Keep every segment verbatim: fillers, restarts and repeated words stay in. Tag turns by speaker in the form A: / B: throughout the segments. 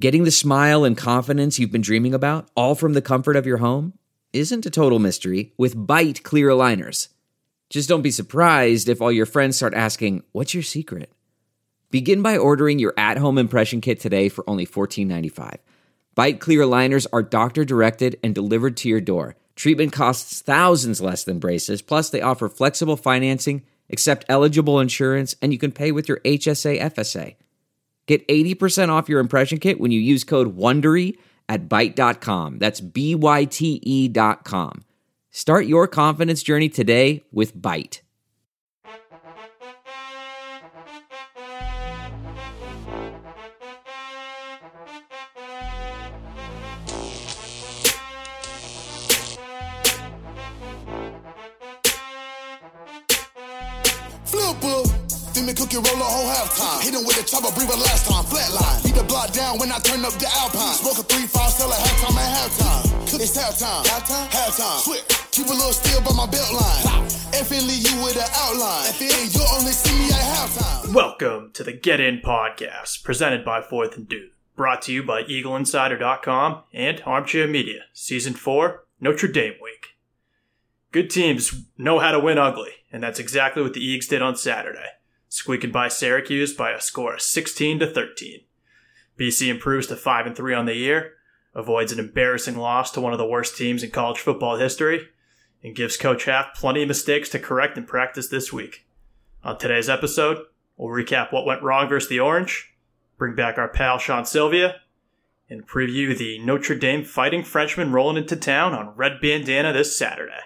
A: Getting the smile and confidence you've been dreaming about, all from the comfort of your home, isn't a total mystery with Byte clear aligners. Just don't be surprised if all your friends start asking, "What's your secret?" Begin by ordering your at-home impression kit today for only fourteen ninety-five. Byte clear aligners are doctor-directed and delivered to your door. Treatment costs thousands less than braces, plus they offer flexible financing, accept eligible insurance, and you can pay with your H S A F S A. Get eighty percent off your impression kit when you use code WONDERY at byte dot com. That's B Y T E dot com. Start your confidence journey today with Byte.
B: Cookie roll a whole halftime. Hit him with a chopper, breathe a last time. Flatline. Beat the block down when I turn up the Alpine. Smoke a three five, sell a halftime at halftime. It's halftime. Halftime. Halftime. Switch. Keep a little still by my belt line. Effing leave you with an outline. If it ain't, you'll only see me at halftime.
C: Welcome to the Get In Podcast, presented by Fourth and Dude. Brought to you by Eagle Insider dot com and Armchair Media. Season four, Notre Dame Week. Good teams know how to win ugly, and that's exactly what the Eags did on Saturday, squeaking by Syracuse by a score of sixteen to thirteen. B C improves to five and three on the year, avoids an embarrassing loss to one of the worst teams in college football history, and gives Coach Half plenty of mistakes to correct in practice this week. On today's episode, we'll recap what went wrong versus the Orange, bring back our pal Sean Sylvia, and preview the Notre Dame Fighting Frenchmen rolling into town on Red Bandana this Saturday.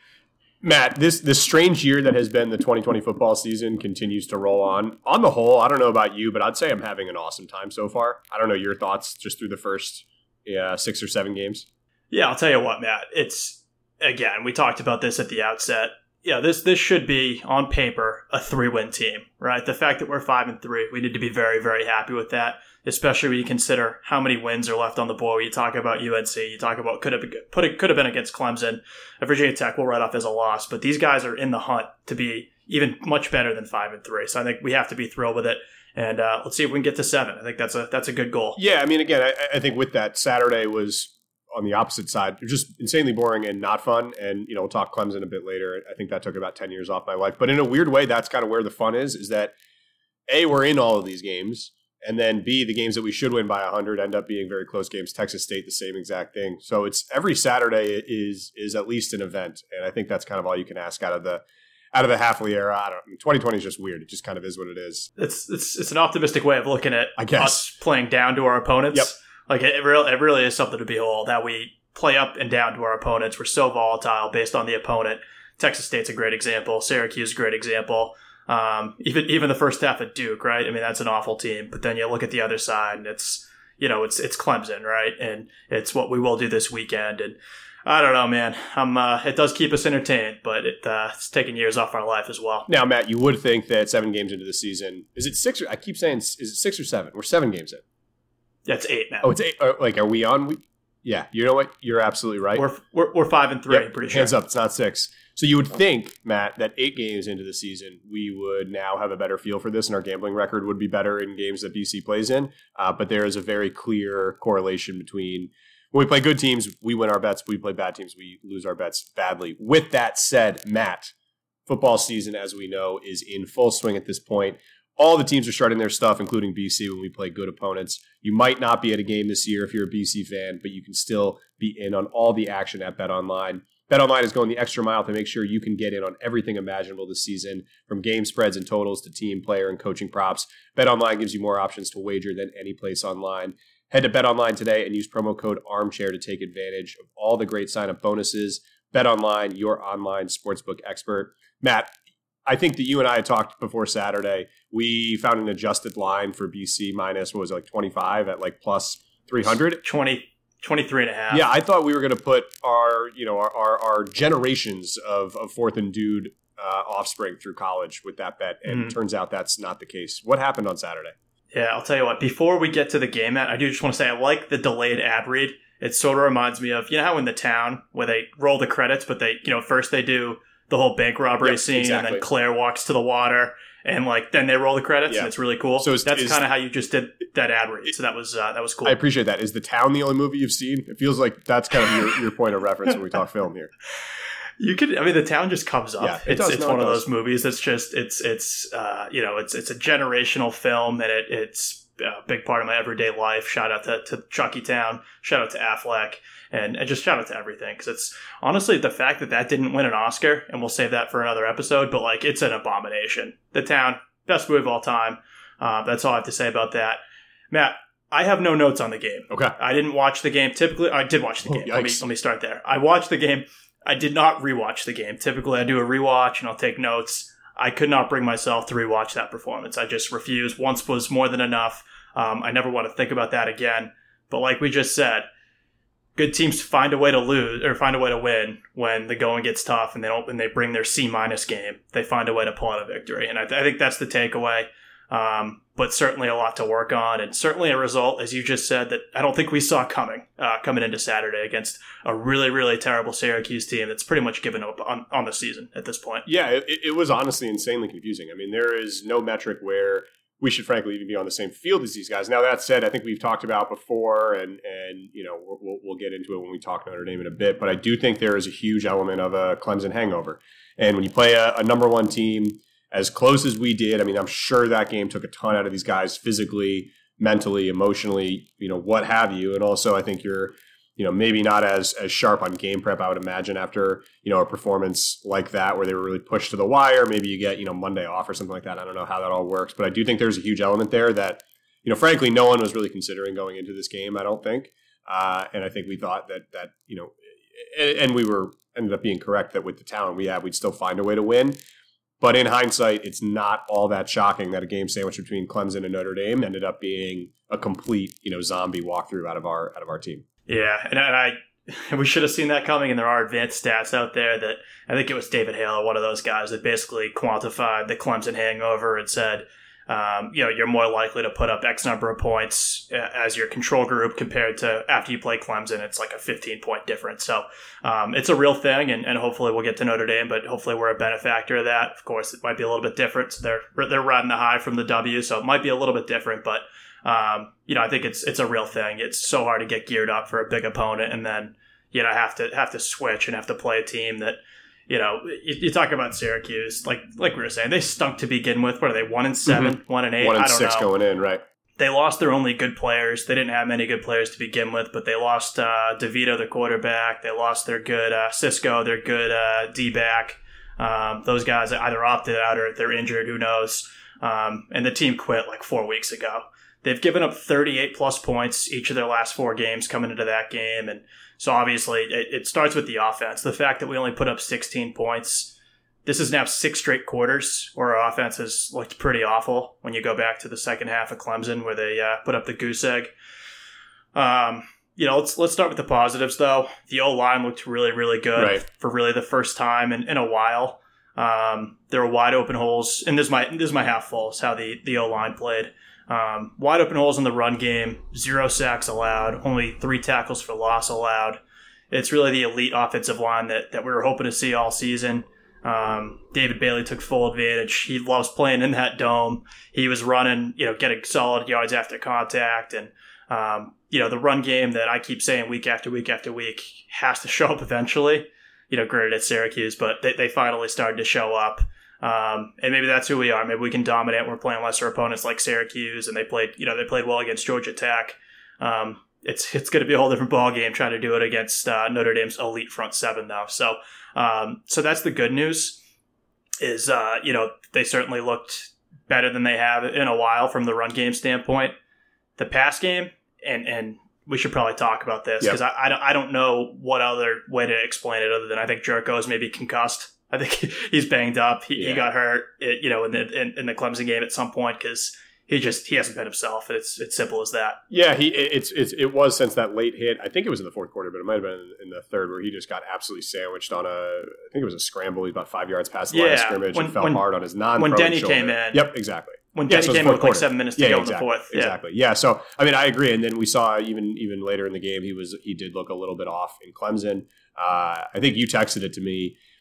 D: Matt, this this strange year that has been the twenty twenty football season continues to roll on. On the whole, I don't know about you, but I'd say I'm having an awesome time so far. I don't know your thoughts just through the first yeah, six or seven games.
C: Yeah, I'll tell you what, Matt. It's, again, we talked about this at the outset. Yeah, this this should be, on paper, a three-win team, right? The fact that we're five and three, we need to be very, very happy with that, especially when you consider how many wins are left on the board. You talk about U N C, you talk about could have been, put it, could have been against Clemson. Virginia Tech will write off as a loss, but these guys are in the hunt to be even much better than five and three. So I think we have to be thrilled with it. And uh, let's see if we can get to seven. I think that's a that's a good goal.
D: Yeah, I mean, again, I, I think with that, Saturday was on the opposite side, just insanely boring and not fun. And, you know, we'll talk Clemson a bit later. I think that took about ten years off my life. But in a weird way, that's kind of where the fun is, is that, A, we're in all of these games. And then B, the games that we should win by one hundred end up being very close games. Texas State, the same exact thing. So it's every Saturday is is at least an event. And I think that's kind of all you can ask out of the out of the Hafley era. I don't twenty twenty is just weird. It just kind of is what it is.
C: It's it's it's an optimistic way of looking at
D: I guess.
C: us playing down to our opponents.
D: Yep.
C: Like it, it, really, it really is something to behold, that we play up and down to our opponents. We're so volatile based on the opponent. Texas State's a great example. Syracuse is a great example. Um, even even the first half at Duke, right? I mean, that's an awful team. But then you look at the other side, and it's you know it's it's Clemson, right? And it's what we will do this weekend. And I don't know, man. I'm. Uh, it does keep us entertained, but it, uh, it's taking years off our life as well.
D: Now, Matt, you would think that seven games into the season, is it six? Or, I keep saying, is it six or seven? We're seven games in.
C: Yeah, it's eight now.
D: Oh, it's eight. Uh, like, are we on? We, yeah, you know what? You're absolutely right.
C: We're we're, we're five and three.
D: Yep.
C: I'm pretty sure.
D: Hands up, it's not six. So you would think, Matt, that eight games into the season, we would now have a better feel for this, and our gambling record would be better in games that B C plays in. Uh, but there is a very clear correlation between when we play good teams, we win our bets. We play bad teams, we lose our bets badly. With that said, Matt, football season, as we know, is in full swing at this point. All the teams are starting their stuff, including B C, when we play good opponents. You might not be at a game this year if you're a B C fan, but you can still be in on all the action at BetOnline. BetOnline is going the extra mile to make sure you can get in on everything imaginable this season, from game spreads and totals to team, player, and coaching props. BetOnline gives you more options to wager than any place online. Head to BetOnline today and use promo code ARMCHAIR to take advantage of all the great sign-up bonuses. BetOnline, your online sportsbook expert. Matt, I think that you and I had talked before Saturday. We found an adjusted line for B C minus, what was it, like twenty-five at like plus three hundred?
C: twenty, twenty-three and a half.
D: Yeah, I thought we were going to put our, you know, our our, our generations of, of Fourth and Dude uh, offspring through college with that bet, and mm. it turns out that's not the case. What happened on Saturday?
C: Yeah, I'll tell you what. Before we get to the game, Matt, I do just want to say I like the delayed ad read. It sort of reminds me of, you know how in The Town where they roll the credits, but they, you know, first they do the whole bank robbery
D: Yep,
C: scene,
D: exactly.
C: and then Claire walks to the water, and like then they roll the credits,
D: Yeah.
C: and it's really cool.
D: So is-
C: that's
D: is-
C: kind of how you just did that ad read. So that was uh, that was cool.
D: I appreciate that. Is The Town the only movie you've seen? It feels like that's kind of your, your point of reference when we talk film here.
C: You could, I mean, The Town just comes up.
D: Yeah, it
C: it's
D: does.
C: it's
D: No,
C: one
D: it
C: of
D: does.
C: those movies that's just it's it's uh, you know it's it's a generational film, and it it's a big part of my everyday life. Shout out to, to Chucky Town. Shout out to Affleck, and, and just shout out to everything, because it's honestly the fact that that didn't win an Oscar, and we'll save that for another episode. But like, it's an abomination. The Town, best movie of all time. Uh, that's all I have to say about that. Matt, I have no notes on the game.
D: Okay.
C: I didn't watch the game. Typically, I did watch the
D: Oh,
C: game. let me
D: yikes.
C: let me start there. I watched the game. I did not rewatch the game. Typically, I do a rewatch and I'll take notes. I could not bring myself to rewatch that performance. I just refused. Once was more than enough. Um, I never want to think about that again. But like we just said, good teams find a way to lose or find a way to win when the going gets tough, and they don't. And they bring their C minus game. They find a way to pull out a victory, and I, th- I think that's the takeaway. Um, but certainly a lot to work on, and certainly a result, as you just said, that I don't think we saw coming uh, coming into Saturday against a really, really terrible Syracuse team that's pretty much given up on, on the season at this point.
D: Yeah, it, it was honestly insanely confusing. I mean, there is no metric where we should frankly even be on the same field as these guys. Now, that said, I think we've talked about before, and, and you know, we'll, we'll get into it when we talk Notre Dame in a bit, but I do think there is a huge element of a Clemson hangover. And when you play a, a number one team as close as we did, I mean, I'm sure that game took a ton out of these guys physically, mentally, emotionally, you know, what have you. And also, I think you're, you know, maybe not as as sharp on game prep, I would imagine, after, you know, a performance like that where they were really pushed to the wire. Maybe you get, you know, Monday off or something like that. I don't know how that all works, but I do think there's a huge element there that, you know, frankly, no one was really considering going into this game, I don't think. Uh, and I think we thought that, that you know, and, and we were ended up being correct that with the talent we have, we'd still find a way to win. But in hindsight, it's not all that shocking that a game sandwich between Clemson and Notre Dame ended up being a complete, you know, zombie walkthrough out of our out of our team.
C: Yeah, and, and I we should have seen that coming, and there are advanced stats out there that I think it was David Hale, one of those guys, that basically quantified the Clemson hangover and said, um, you know, you're more likely to put up X number of points as your control group compared to after you play Clemson. It's like a fifteen-point difference. So um, it's a real thing, and, and hopefully we'll get to Notre Dame, but hopefully we're a benefactor of that. Of course, it might be a little bit different. So they're they're riding the high from the W, so it might be a little bit different, but um, you know, I think it's it's a real thing. It's so hard to get geared up for a big opponent, and then you know have to have to switch and have to play a team that. You know, you, you talk about Syracuse, like like we were saying, they stunk to begin with. What are they, one and seven, mm-hmm. one and eight?
D: One and
C: I don't
D: six
C: know.
D: going in, right?
C: They lost their only good players. They didn't have many good players to begin with, but they lost uh, DeVito, their quarterback. They lost their good uh, Cisco, their good uh, D-back. Um, those guys either opted out or they're injured, who knows. Um, and the team quit like four weeks ago. They've given up thirty-eight plus points each of their last four games coming into that game. And so obviously it, it starts with the offense. The fact that we only put up sixteen points, this is now six straight quarters where our offense has looked pretty awful when you go back to the second half of Clemson where they uh, put up the goose egg. Um, you know, let's let's start with the positives, though. The O-line looked really, really good
D: Right.
C: for really the first time in, in a while. Um, there were wide open holes, and this is my, this is my half full, is how the, the O-line played. Um, wide open holes in the run game, zero sacks allowed, only three tackles for loss allowed. It's really the elite offensive line that, that we were hoping to see all season. Um, David Bailey took full advantage. He loves playing in that dome. He was running, you know, getting solid yards after contact. And, um, you know, the run game that I keep saying week after week after week has to show up eventually, you know, granted at Syracuse, but they, they finally started to show up. Um, and maybe that's who we are. Maybe we can dominate when we're playing lesser opponents like Syracuse, and they played, you know, they played well against Georgia Tech. Um, it's it's going to be a whole different ball game trying to do it against uh, Notre Dame's elite front seven, though. So, um, so that's the good news. Is uh, you know, they certainly looked better than they have in a while from the run game standpoint. The pass game, and and we should probably talk about this because
D: Yep.
C: I I don't, I don't know what other way to explain it other than I think Jerko is maybe concussed. I think he's banged up. He,
D: Yeah.
C: he got hurt, you know, in the in, in the Clemson game at some point because he just he hasn't been himself. It's it's simple as that.
D: Yeah, he it's it's it was since that late hit. I think it was in the fourth quarter, but it might have been in the third where he just got absolutely sandwiched on a. I think it was a scramble. He's about five yards past the line of
C: Yeah,
D: scrimmage
C: when-
D: and fell
C: when-
D: hard on his non.
C: when Denny came in.
D: Yep, exactly.
C: When
D: Yeah,
C: Denny
D: so it's
C: came in
D: fourth
C: with like
D: quarter.
C: seven minutes to
D: Yeah,
C: go
D: exactly,
C: in the fourth. Yeah.
D: Exactly. Yeah. So I mean, I agree. And then we saw even even later in the game, he was he did look a little bit off in Clemson. Uh, I think you texted it to me.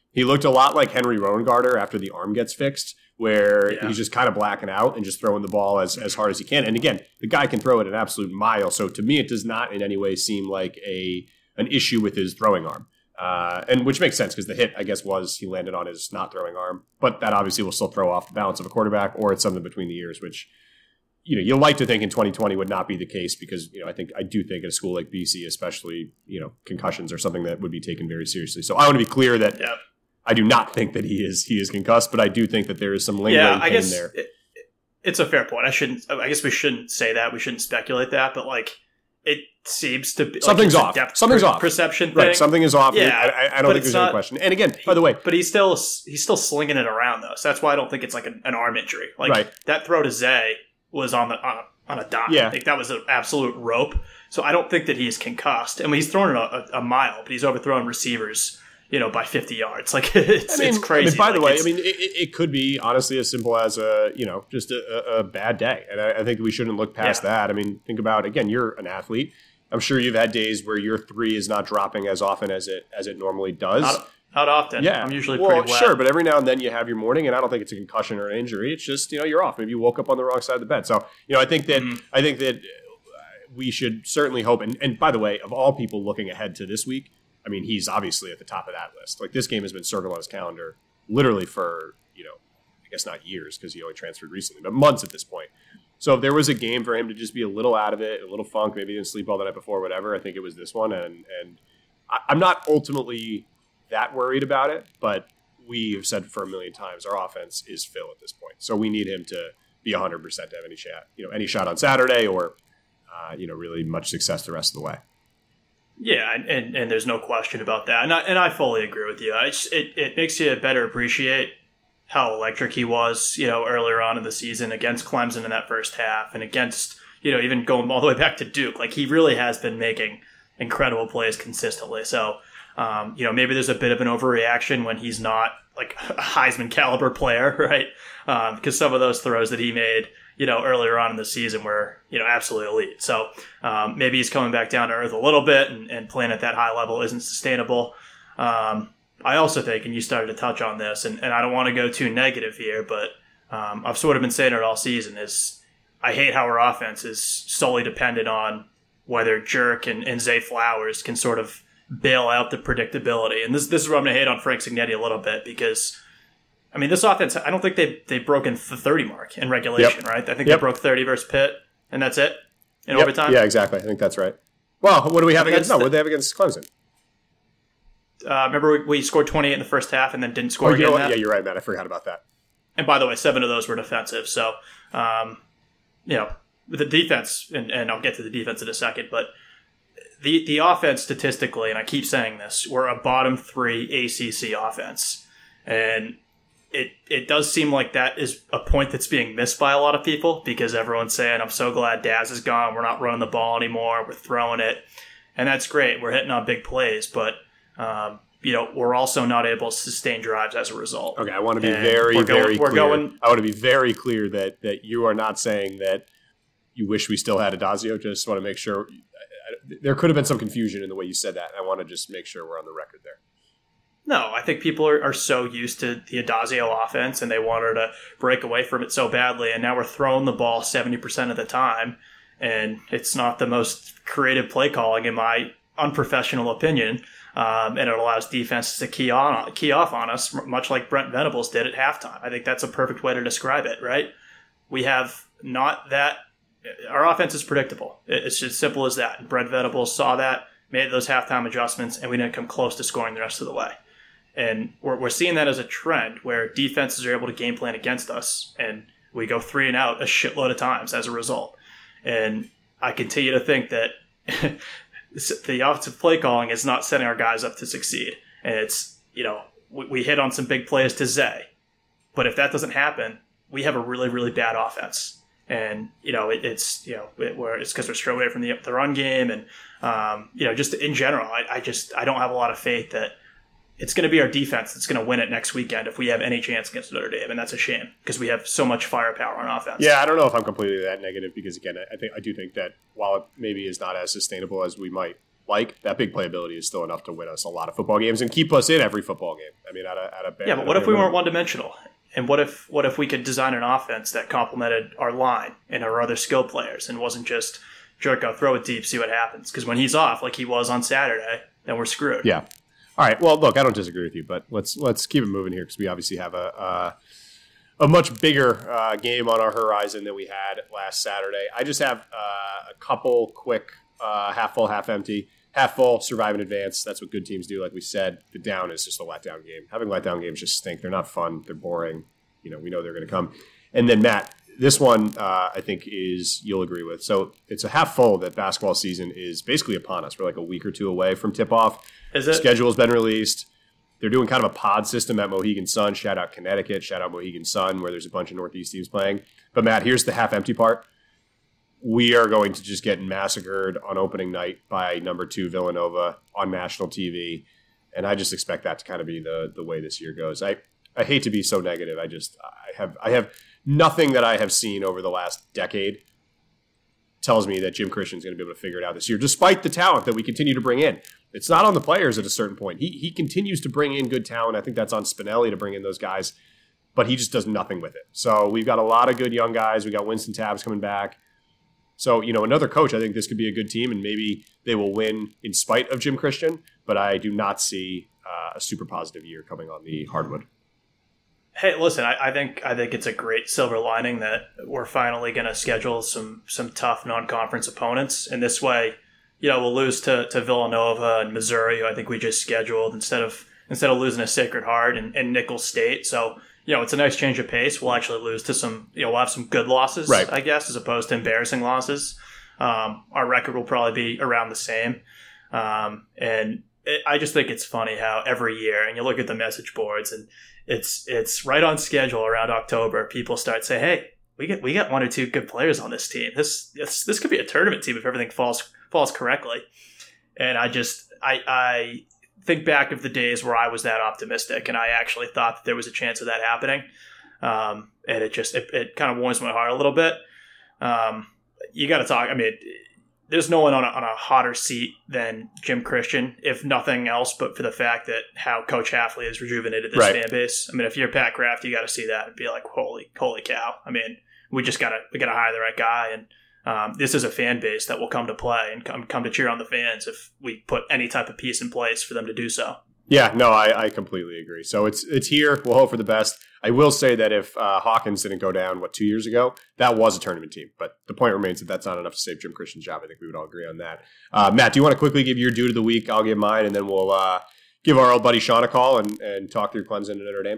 D: He looked a lot like Henry Rowengarter after the arm gets fixed, where
C: Yeah.
D: he's just kind of blacking out and just throwing the ball as, as hard as he can. And again, the guy can throw it an absolute mile. So to me, it does not in any way seem like a an issue with his throwing arm. Uh, and which makes sense because the hit, I guess, was he landed on his not throwing arm. But that obviously will still throw off the balance of a quarterback, or it's something between the ears, which, you know, you'll like to think in twenty twenty would not be the case because, you know, I think I do think at a school like B C, especially, you know, concussions are something that would be taken very seriously. So I want to be clear that
C: Yeah.
D: I do not think that he is he is concussed, but I do think that there is some lingering
C: Yeah, I
D: pain
C: guess
D: there.
C: it, it's a fair point. I shouldn't. I guess we shouldn't say that. We shouldn't speculate that. But like, it seems to be
D: Something's
C: like it's
D: off.
C: a depth
D: Something's
C: per-
D: off.
C: Perception thing.
D: Right, something is off.
C: Yeah,
D: I, I, I don't
C: but
D: think
C: it's
D: there's
C: not-
D: any question. And again, by the way,
C: but he's still he's still slinging it around though. So that's why I don't think it's like an, an arm injury. Like
D: Right.
C: that throw to Zay was on the on a, on a dime.
D: Yeah.
C: Like that was an absolute rope. So I don't think that he's concussed. I mean, he's thrown it a, a, a mile, but he's overthrown receivers, you know, by fifty yards. Like it's
D: I mean,
C: it's crazy.
D: I mean, by
C: Like,
D: the way,
C: it's-
D: I mean, it, it it could be honestly as simple as a, you know, just a, a, a bad day. And I, I think we shouldn't look past
C: Yeah.
D: that. I mean, think about, again, you're an athlete. I'm sure you've had days where your three is not dropping as often as it as it normally does.
C: not, not often.
D: Yeah,
C: I'm usually
D: well,
C: pretty wet.
D: sure, but every now and then you have your morning, and I don't think it's a concussion or an injury. It's just, you know, you're off. Maybe you woke up on the wrong side of the bed. So, you know, I think that
C: Mhm.
D: I think that uh, we should certainly hope. And, and by the way, of all people looking ahead to this week, I mean, he's obviously at the top of that list. Like this game has been circled on his calendar literally for, you know, I guess not years because he only transferred recently, but months at this point. So if there was a game for him to just be a little out of it, a little funk, maybe he didn't sleep all the night before, whatever, I think it was this one. And and I, I'm not ultimately that worried about it, but we have said for a million times our offense is Phil at this point. So we need him to be one hundred percent to have any shot, you know, any shot on Saturday or, uh, you know, really much success the rest of the way.
C: Yeah, and, and, and there's no question about that. And I, and I fully agree with you. I just, it, it makes you better appreciate how electric he was, you know, earlier on in the season against Clemson in that first half and against, you know, even going all the way back to Duke. Like, he really has been making incredible plays consistently. So, um, you know, maybe there's a bit of an overreaction when he's not, like, a Heisman caliber player, right? Um, because some of those throws that he made, you know, earlier on in the season were, you know, absolutely elite. So um, maybe he's coming back down to earth a little bit and, and playing at that high level isn't sustainable. Um, I also think, and you started to touch on this, and, and I don't want to go too negative here, but um, I've sort of been saying it all season, is I hate how our offense is solely dependent on whether Jerk and, and Zay Flowers can sort of bail out the predictability. And this, this is where I'm going to hate on Frank Cignetti a little bit because, I mean, this offense, I don't think they, they've broken the thirty mark in regulation,
D: Yep.
C: right? I think
D: Yep.
C: they broke thirty versus Pitt, and that's it in
D: Yep.
C: overtime.
D: Yeah, exactly. I think that's right. Well, what do we have
C: I mean,
D: against?
C: that's
D: No,
C: the-
D: what do they have against Clemson?
C: Uh, remember we, we scored twenty-eight in the first half and then didn't score
D: Oh, you
C: again
D: know
C: in
D: what?
C: that?
D: Yeah, you're right, man. I forgot about that.
C: And by the way, seven of those were defensive. So, um, you know, with the defense, and, and I'll get to the defense in a second, but the the offense statistically, and I keep saying this, we're a bottom three A C C offense. And it it does seem like that is a point that's being missed by a lot of people because everyone's saying, I'm so glad Daz is gone. We're not running the ball anymore. We're throwing it. And that's great. We're hitting on big plays, but um, you know, we're also not able to sustain drives as a result.
D: Okay, I want to be
C: And
D: very,
C: we're going-
D: very
C: we're
D: clear.
C: going-
D: I want to be very clear that that you are not saying that you wish we still had Adazio. Just want to make sure. I, I, there could have been some confusion in the way you said that. I want to just make sure we're on the record there.
C: No, I think people are, are so used to the Adazio offense and they wanted to break away from it so badly. And now we're throwing the ball seventy percent of the time. And it's not the most creative play calling, in my unprofessional opinion. Um, and it allows defenses to key on key off on us, much like Brent Venables did at halftime. I think that's a perfect way to describe it, right? We have not that. Our offense is predictable. It's as simple as that. Brent Venables saw that, made those halftime adjustments, and we didn't come close to scoring the rest of the way. And we're, we're seeing that as a trend where defenses are able to game plan against us, and we go three and out a shitload of times as a result. And I continue to think that the offensive play calling is not setting our guys up to succeed. And it's, you know, we, we hit on some big plays to Zay. But if that doesn't happen, we have a really, really bad offense. And, you know, it, it's, you know, it, where it's because we're straight away from the, the run game. And, um, you know, just in general, I, I just, I don't have a lot of faith that it's going to be our defense that's going to win it next weekend if we have any chance against Notre Dame. And that's a shame because we have so much firepower on offense.
D: Yeah, I don't know if I'm completely that negative because, again, I think I do think that while it maybe is not as sustainable as we might like, that big playability is still enough to win us a lot of football games and keep us in every football game. I mean, at a, at a
C: yeah, but what if we weren't one-dimensional? And what if what if we could design an offense that complemented our line and our other skill players and wasn't just jerk out, throw it deep, see what happens? Because when he's off, like he was on Saturday, then we're screwed.
D: Yeah. All right. Well, look, I don't disagree with you, but let's let's keep it moving here because we obviously have a uh, a much bigger uh, game on our horizon than we had last Saturday. I just have uh, a couple quick uh, half full, half empty. Half full, survive in advance. That's what good teams do. Like we said, the down is just a letdown game. Having letdown games just stink. They're not fun. They're boring. You know, we know they're going to come. And then, Matt, this one uh, I think is you'll agree with. So it's a half full that basketball season is basically upon us. We're like a week or two away from tip-off.
C: Is it?
D: Schedule's been released. They're doing kind of a pod system at Mohegan Sun. Shout out Connecticut. Shout out Mohegan Sun, where there's a bunch of Northeast teams playing. But, Matt, here's the half-empty part. We are going to just get massacred on opening night by number two Villanova on national T V. And I just expect that to kind of be the the way this year goes. I, I hate to be so negative. I just I have I have nothing that I have seen over the last decade tells me that Jim Christian's going to be able to figure it out this year, despite the talent that we continue to bring in. It's not on the players at a certain point. He he continues to bring in good talent. I think that's on Spinelli to bring in those guys, but he just does nothing with it. So we've got a lot of good young guys. We got Winston Tabbs coming back. So, you know, another coach, I think this could be a good team, and maybe they will win in spite of Jim Christian, but I do not see uh, a super positive year coming on the hardwood.
C: Hey, listen, I, I think I think it's a great silver lining that we're finally going to schedule some some tough non-conference opponents. And this way, you know, we'll lose to, to Villanova and Missouri, who I think we just scheduled, instead of instead of losing to Sacred Heart and, and Nicholls State. So, you know, it's a nice change of pace. We'll actually lose to some, you know, we'll have some good losses,
D: right,
C: I guess, as opposed to embarrassing losses. Um, our record will probably be around the same. Um, and it, I just think it's funny how every year, and you look at the message boards, and it's it's right on schedule around October, people start saying, hey, we get we got one or two good players on this team. This this, this could be a tournament team if everything falls falls correctly. And I just, I I... think back of the days where I was that optimistic, and I actually thought that there was a chance of that happening. Um, and it just, it, it kind of warms my heart a little bit. Um, you got to talk. I mean, there's no one on a, on a hotter seat than Jim Christian, if nothing else, but for the fact that how Coach Hafley has rejuvenated this
D: right.
C: fan base. I mean, if you're Pat Kraft, you got to see that and be like, holy, holy cow. I mean, we just got to, we got to hire the right guy. And, Um, this is a fan base that will come to play and come come to cheer on the fans if we put any type of piece in place for them to do so.
D: Yeah, no, I, I completely agree. So it's it's here. We'll hope for the best. I will say that if uh, Hawkins didn't go down, what, two years ago, that was a tournament team. But the point remains that that's not enough to save Jim Christian's job. I think we would all agree on that. Uh, Matt, do you want to quickly give your due to the week? I'll give mine, and then we'll uh, give our old buddy Sean a call and, and talk through Clemson and Notre Dame.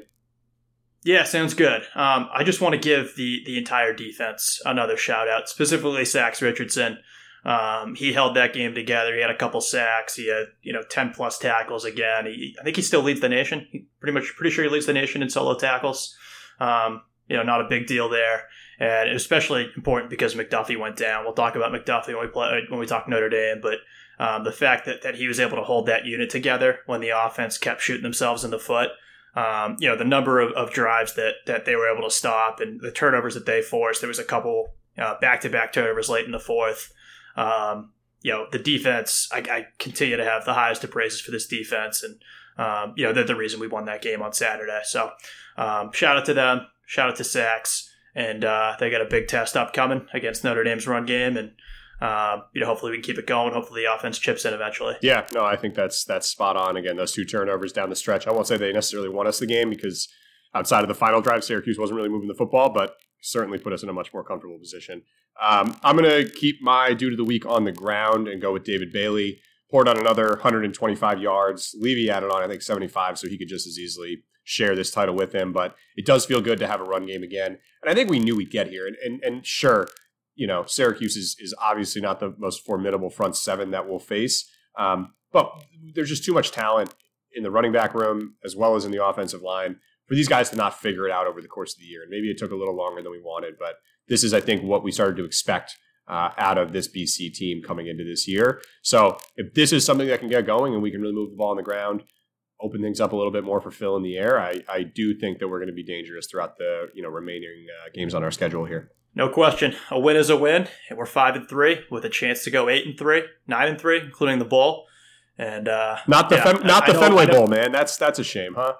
C: Yeah, sounds good. Um, I just want to give the the entire defense another shout out, specifically Sax Richardson. Um, he held that game together. He had a couple sacks. He had, you know, ten plus tackles again. He, I think he still leads the nation. He pretty much pretty sure he leads the nation in solo tackles. Um, you know, not a big deal there, and especially important because McDuffie went down. We'll talk about McDuffie when we play when we talk Notre Dame, but um, the fact that that he was able to hold that unit together when the offense kept shooting themselves in the foot. Um, you know, the number of, of drives that, that they were able to stop and the turnovers that they forced. There was a couple uh, back-to-back turnovers late in the fourth. Um, you know, the defense, I, I continue to have the highest of praises for this defense. And, um, you know, they're the reason we won that game on Saturday. So um, shout out to them. Shout out to Sax. And uh, they got a big test upcoming against Notre Dame's run game. And, Um, you know, hopefully we can keep it going. Hopefully the offense chips in eventually.
D: Yeah, no, I think that's that's spot on. Again, those two turnovers down the stretch. I won't say they necessarily won us the game because outside of the final drive, Syracuse wasn't really moving the football, but certainly put us in a much more comfortable position. Um, I'm going to keep my due to the week on the ground and go with David Bailey. Poured on another one hundred twenty-five yards. Levy added on, I think, seventy-five, so he could just as easily share this title with him. But it does feel good to have a run game again. And I think we knew we'd get here. And, and, and sure, you know, Syracuse is, is obviously not the most formidable front seven that we'll face. Um, but there's just too much talent in the running back room as well as in the offensive line for these guys to not figure it out over the course of the year. And maybe it took a little longer than we wanted, but this is, I think, what we started to expect uh, out of this B C team coming into this year. So if this is something that can get going and we can really move the ball on the ground, open things up a little bit more for Phil in the air, I, I do think that we're going to be dangerous throughout the you know remaining uh, games on our schedule here.
C: No question. A win is a win. And we're five and three with a chance to go eight and three, nine and three, including the bowl. And uh,
D: not the
C: yeah,
D: Fem- not
C: I,
D: the
C: I
D: Fenway
C: know,
D: Bowl, man. That's that's a shame, huh?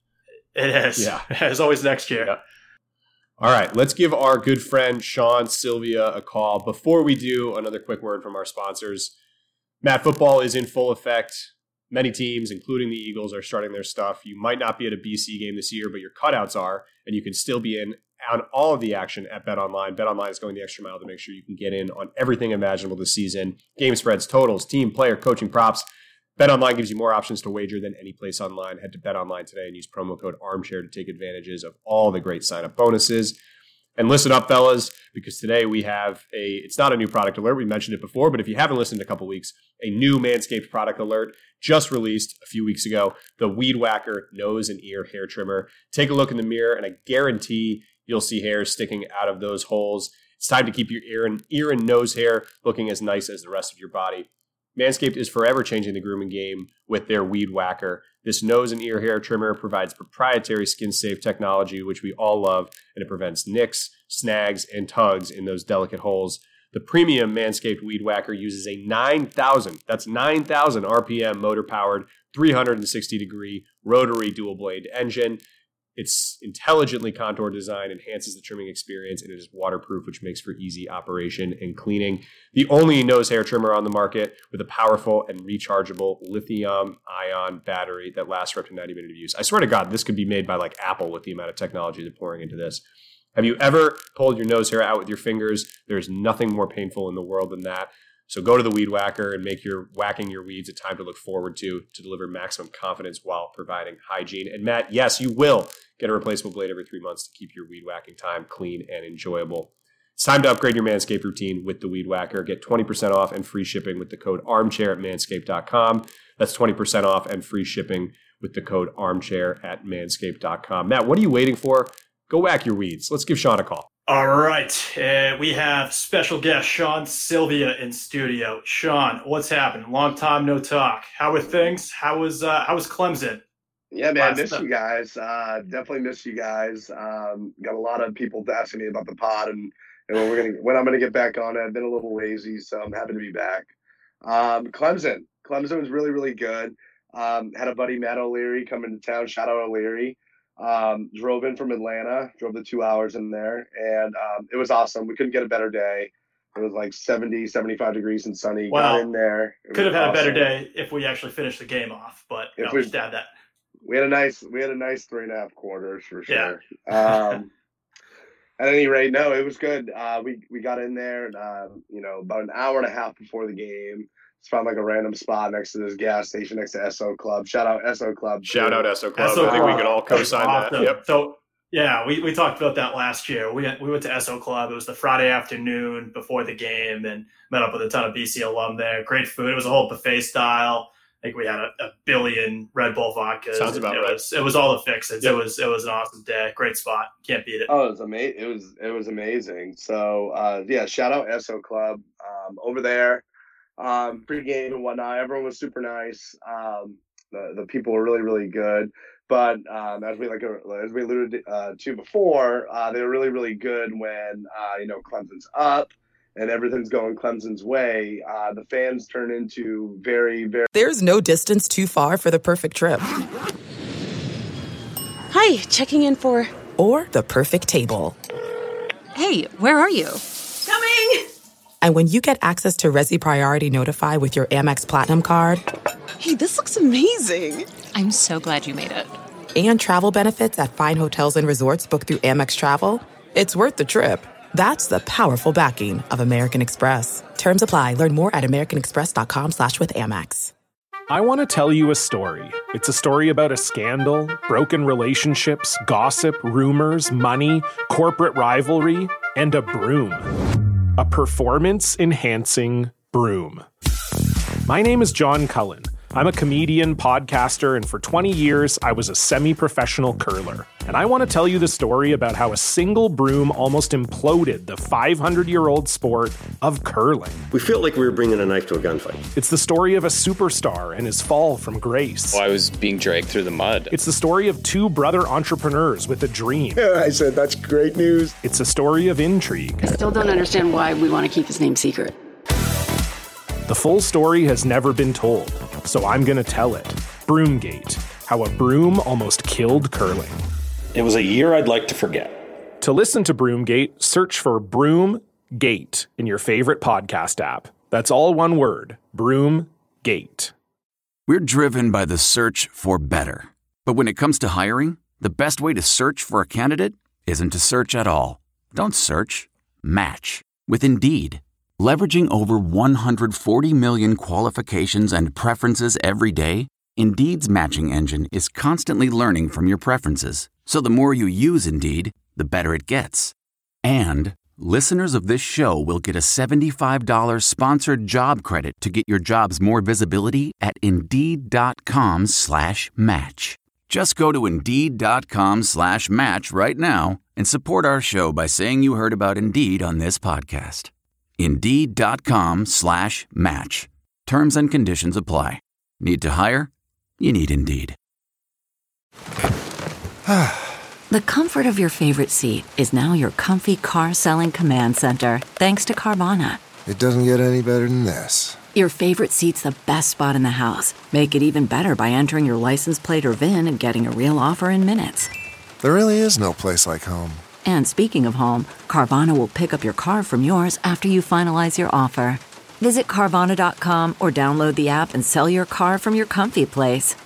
C: It is.
D: Yeah.
C: As always next year.
D: Yeah. All right, let's give our good friend Sean Sylvia a call. Before we do, another quick word from our sponsors. Matt, football is in full effect. Many teams, including the Eagles, are starting their stuff. You might not be at a B C game this year, but your cutouts are, and you can still be in on all of the action at BetOnline. BetOnline is going the extra mile to make sure you can get in on everything imaginable this season. Game spreads, totals, team, player, coaching, props. BetOnline gives you more options to wager than any place online. Head to BetOnline today and use promo code ARMCHAIR to take advantages of all the great sign-up bonuses. And listen up, fellas, because today we have a, it's not a new product alert. We mentioned it before, but if you haven't listened in a couple weeks, a new Manscaped product alert just released a few weeks ago, the Weed Whacker Nose and Ear Hair Trimmer. Take a look in the mirror, and I guarantee you'll see hairs sticking out of those holes. It's time to keep your ear and ear and nose hair looking as nice as the rest of your body. Manscaped is forever changing the grooming game with their Weed Whacker. This nose and ear hair trimmer provides proprietary skin-safe technology, which we all love, and it prevents nicks, snags, and tugs in those delicate holes. The premium Manscaped Weed Whacker uses a nine thousand, that's nine thousand R P M motor-powered, three hundred sixty degree rotary dual-blade engine. Its intelligently contoured design enhances the trimming experience, and it is waterproof, which makes for easy operation and cleaning. The only nose hair trimmer on the market with a powerful and rechargeable lithium-ion battery that lasts for up to ninety minutes of use. I swear to God, this could be made by like Apple with the amount of technology they're pouring into this. Have you ever pulled your nose hair out with your fingers? There's nothing more painful in the world than that. So go to the Weed Whacker and make your whacking your weeds a time to look forward to, to deliver maximum confidence while providing hygiene. And Matt, yes, you will get a replaceable blade every three months to keep your weed whacking time clean and enjoyable. It's time to upgrade your Manscaped routine with the Weed Whacker. Get twenty percent off and free shipping with the code armchair at manscaped dot com. That's twenty percent off and free shipping with the code armchair at manscaped dot com. Matt, what are you waiting for? Go whack your weeds. Let's give Sean a call.
C: All right. Uh, we have special guest Sean Sylvia in studio. Sean, what's happened? Long time no talk. How are things? How was uh, how was Clemson?
E: Yeah, man,
C: Last
E: miss
C: time.
E: you guys. Uh, definitely miss you guys. Um, got a lot of people asking me about the pod and, and when we're gonna when I'm gonna get back on it. I've been a little lazy, so I'm happy to be back. Um, Clemson, Clemson was really really good. Um, had a buddy Matt O'Leary come into town. Shout out O'Leary. Um, drove in from Atlanta, drove the two hours in there, and um, it was awesome. We couldn't get a better day. It was like seventy, sevenfive degrees and sunny.
C: Wow.
E: Got in there. It
C: Could have
E: was
C: had
E: awesome.
C: a better day if we actually finished the game off, but
E: If
C: no,
E: we-
C: just add that.
E: We had a nice, we had a nice three and a half quarters for
C: Yeah.
E: sure. Um, at any rate, no, it was good. Uh, we we got in there, and, uh, you know, about an hour and a half before the game. Just found like a random spot next to this gas station next to S O Club. Shout out S O Club.
D: Shout
E: too.
D: out S O Club.
C: S O
D: I think we
C: Club.
D: could all co-sign that.
C: Awesome.
D: Yep.
C: So, yeah, we, we talked about that last year. We we went to S O Club. It was the Friday afternoon before the game and met up with a ton of B C alum there. Great food. It was a whole buffet style. I think we had a, a billion Red Bull vodkas.
D: Sounds about
C: it
D: right.
C: Was, it was all the fixes.
D: Yep.
C: It was it was an awesome day. Great spot. Can't beat it.
E: Oh, it was amazing. It was it was amazing. So uh, yeah, shout out S O Club um, over there. Um, pre-game and whatnot. Everyone was super nice. Um, the the people were really really good. But um, as we like as we alluded uh, to before, uh, they were really really good when uh, you know Clemson's up and everything's going Clemson's way. Uh, the fans turn into very very.
F: There's no distance too far for the perfect trip.
G: Hi, checking in for...
F: Or the perfect table.
G: Hey, where are you?
H: Coming!
F: And when you get access to Resi Priority Notify with your Amex Platinum card...
G: Hey, this looks amazing.
H: I'm so glad you made it.
F: And travel benefits at fine hotels and resorts booked through Amex Travel, it's worth the trip. That's the powerful backing of American Express. Terms apply. Learn more at americanexpress.com slash with Amex.
I: I want to tell you a story. It's a story about a scandal, broken relationships, gossip, rumors, money, corporate rivalry, and a broom. A performance-enhancing broom. My name is John Cullen. I'm a comedian, podcaster, and for twenty years, I was a semi-professional curler. And I want to tell you the story about how a single broom almost imploded the five hundred year old sport of curling.
J: We felt like we were bringing a knife to a gunfight.
I: It's the story of a superstar and his fall from grace.
K: Well, I was being dragged through the mud.
I: It's the story of two brother entrepreneurs with a dream.
L: Yeah, I said, that's great news.
I: It's a story of intrigue.
M: I still don't understand why we want to keep his name secret.
I: The full story has never been told, so I'm going to tell it. Broomgate, how a broom almost killed curling.
N: It was a year I'd like to forget.
I: To listen to Broomgate, search for Broomgate in your favorite podcast app. That's all one word, Broomgate.
O: We're driven by the search for better. But when it comes to hiring, the best way to search for a candidate isn't to search at all. Don't search, match with Indeed. Leveraging over one hundred forty million qualifications and preferences every day, Indeed's matching engine is constantly learning from your preferences. So the more you use Indeed, the better it gets. And listeners of this show will get a seventy-five dollars sponsored job credit to get your jobs more visibility at Indeed.com slash match. Just go to Indeed.com slash match right now and support our show by saying you heard about Indeed on this podcast. Indeed.com slash match. Terms and conditions apply. Need to hire? You need Indeed.
P: The comfort of your favorite seat is now your comfy car selling command center, thanks to Carvana.
L: It doesn't get any better than this.
P: Your favorite seat's the best spot in the house. Make it even better by entering your license plate or V I N and getting a real offer in minutes.
L: There really is no place like home.
P: And speaking of home, Carvana will pick up your car from yours after you finalize your offer. Visit Carvana dot com or download the app and sell your car from your comfy place.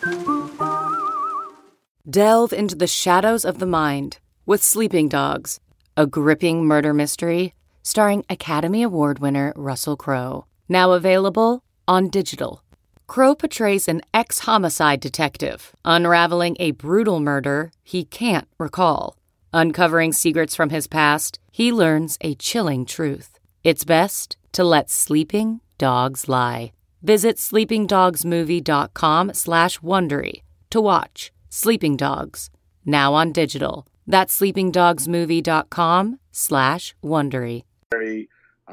Q: Delve into the shadows of the mind with Sleeping Dogs, a gripping murder mystery starring Academy Award winner Russell Crowe. Now available on digital. Crowe portrays an ex-homicide detective unraveling a brutal murder he can't recall. Uncovering secrets from his past, he learns a chilling truth. It's best to let sleeping dogs lie. Visit sleepingdogsmovie.com slash Wondery to watch Sleeping Dogs, now on digital. That's sleepingdogsmovie.com slash Wondery.
E: Very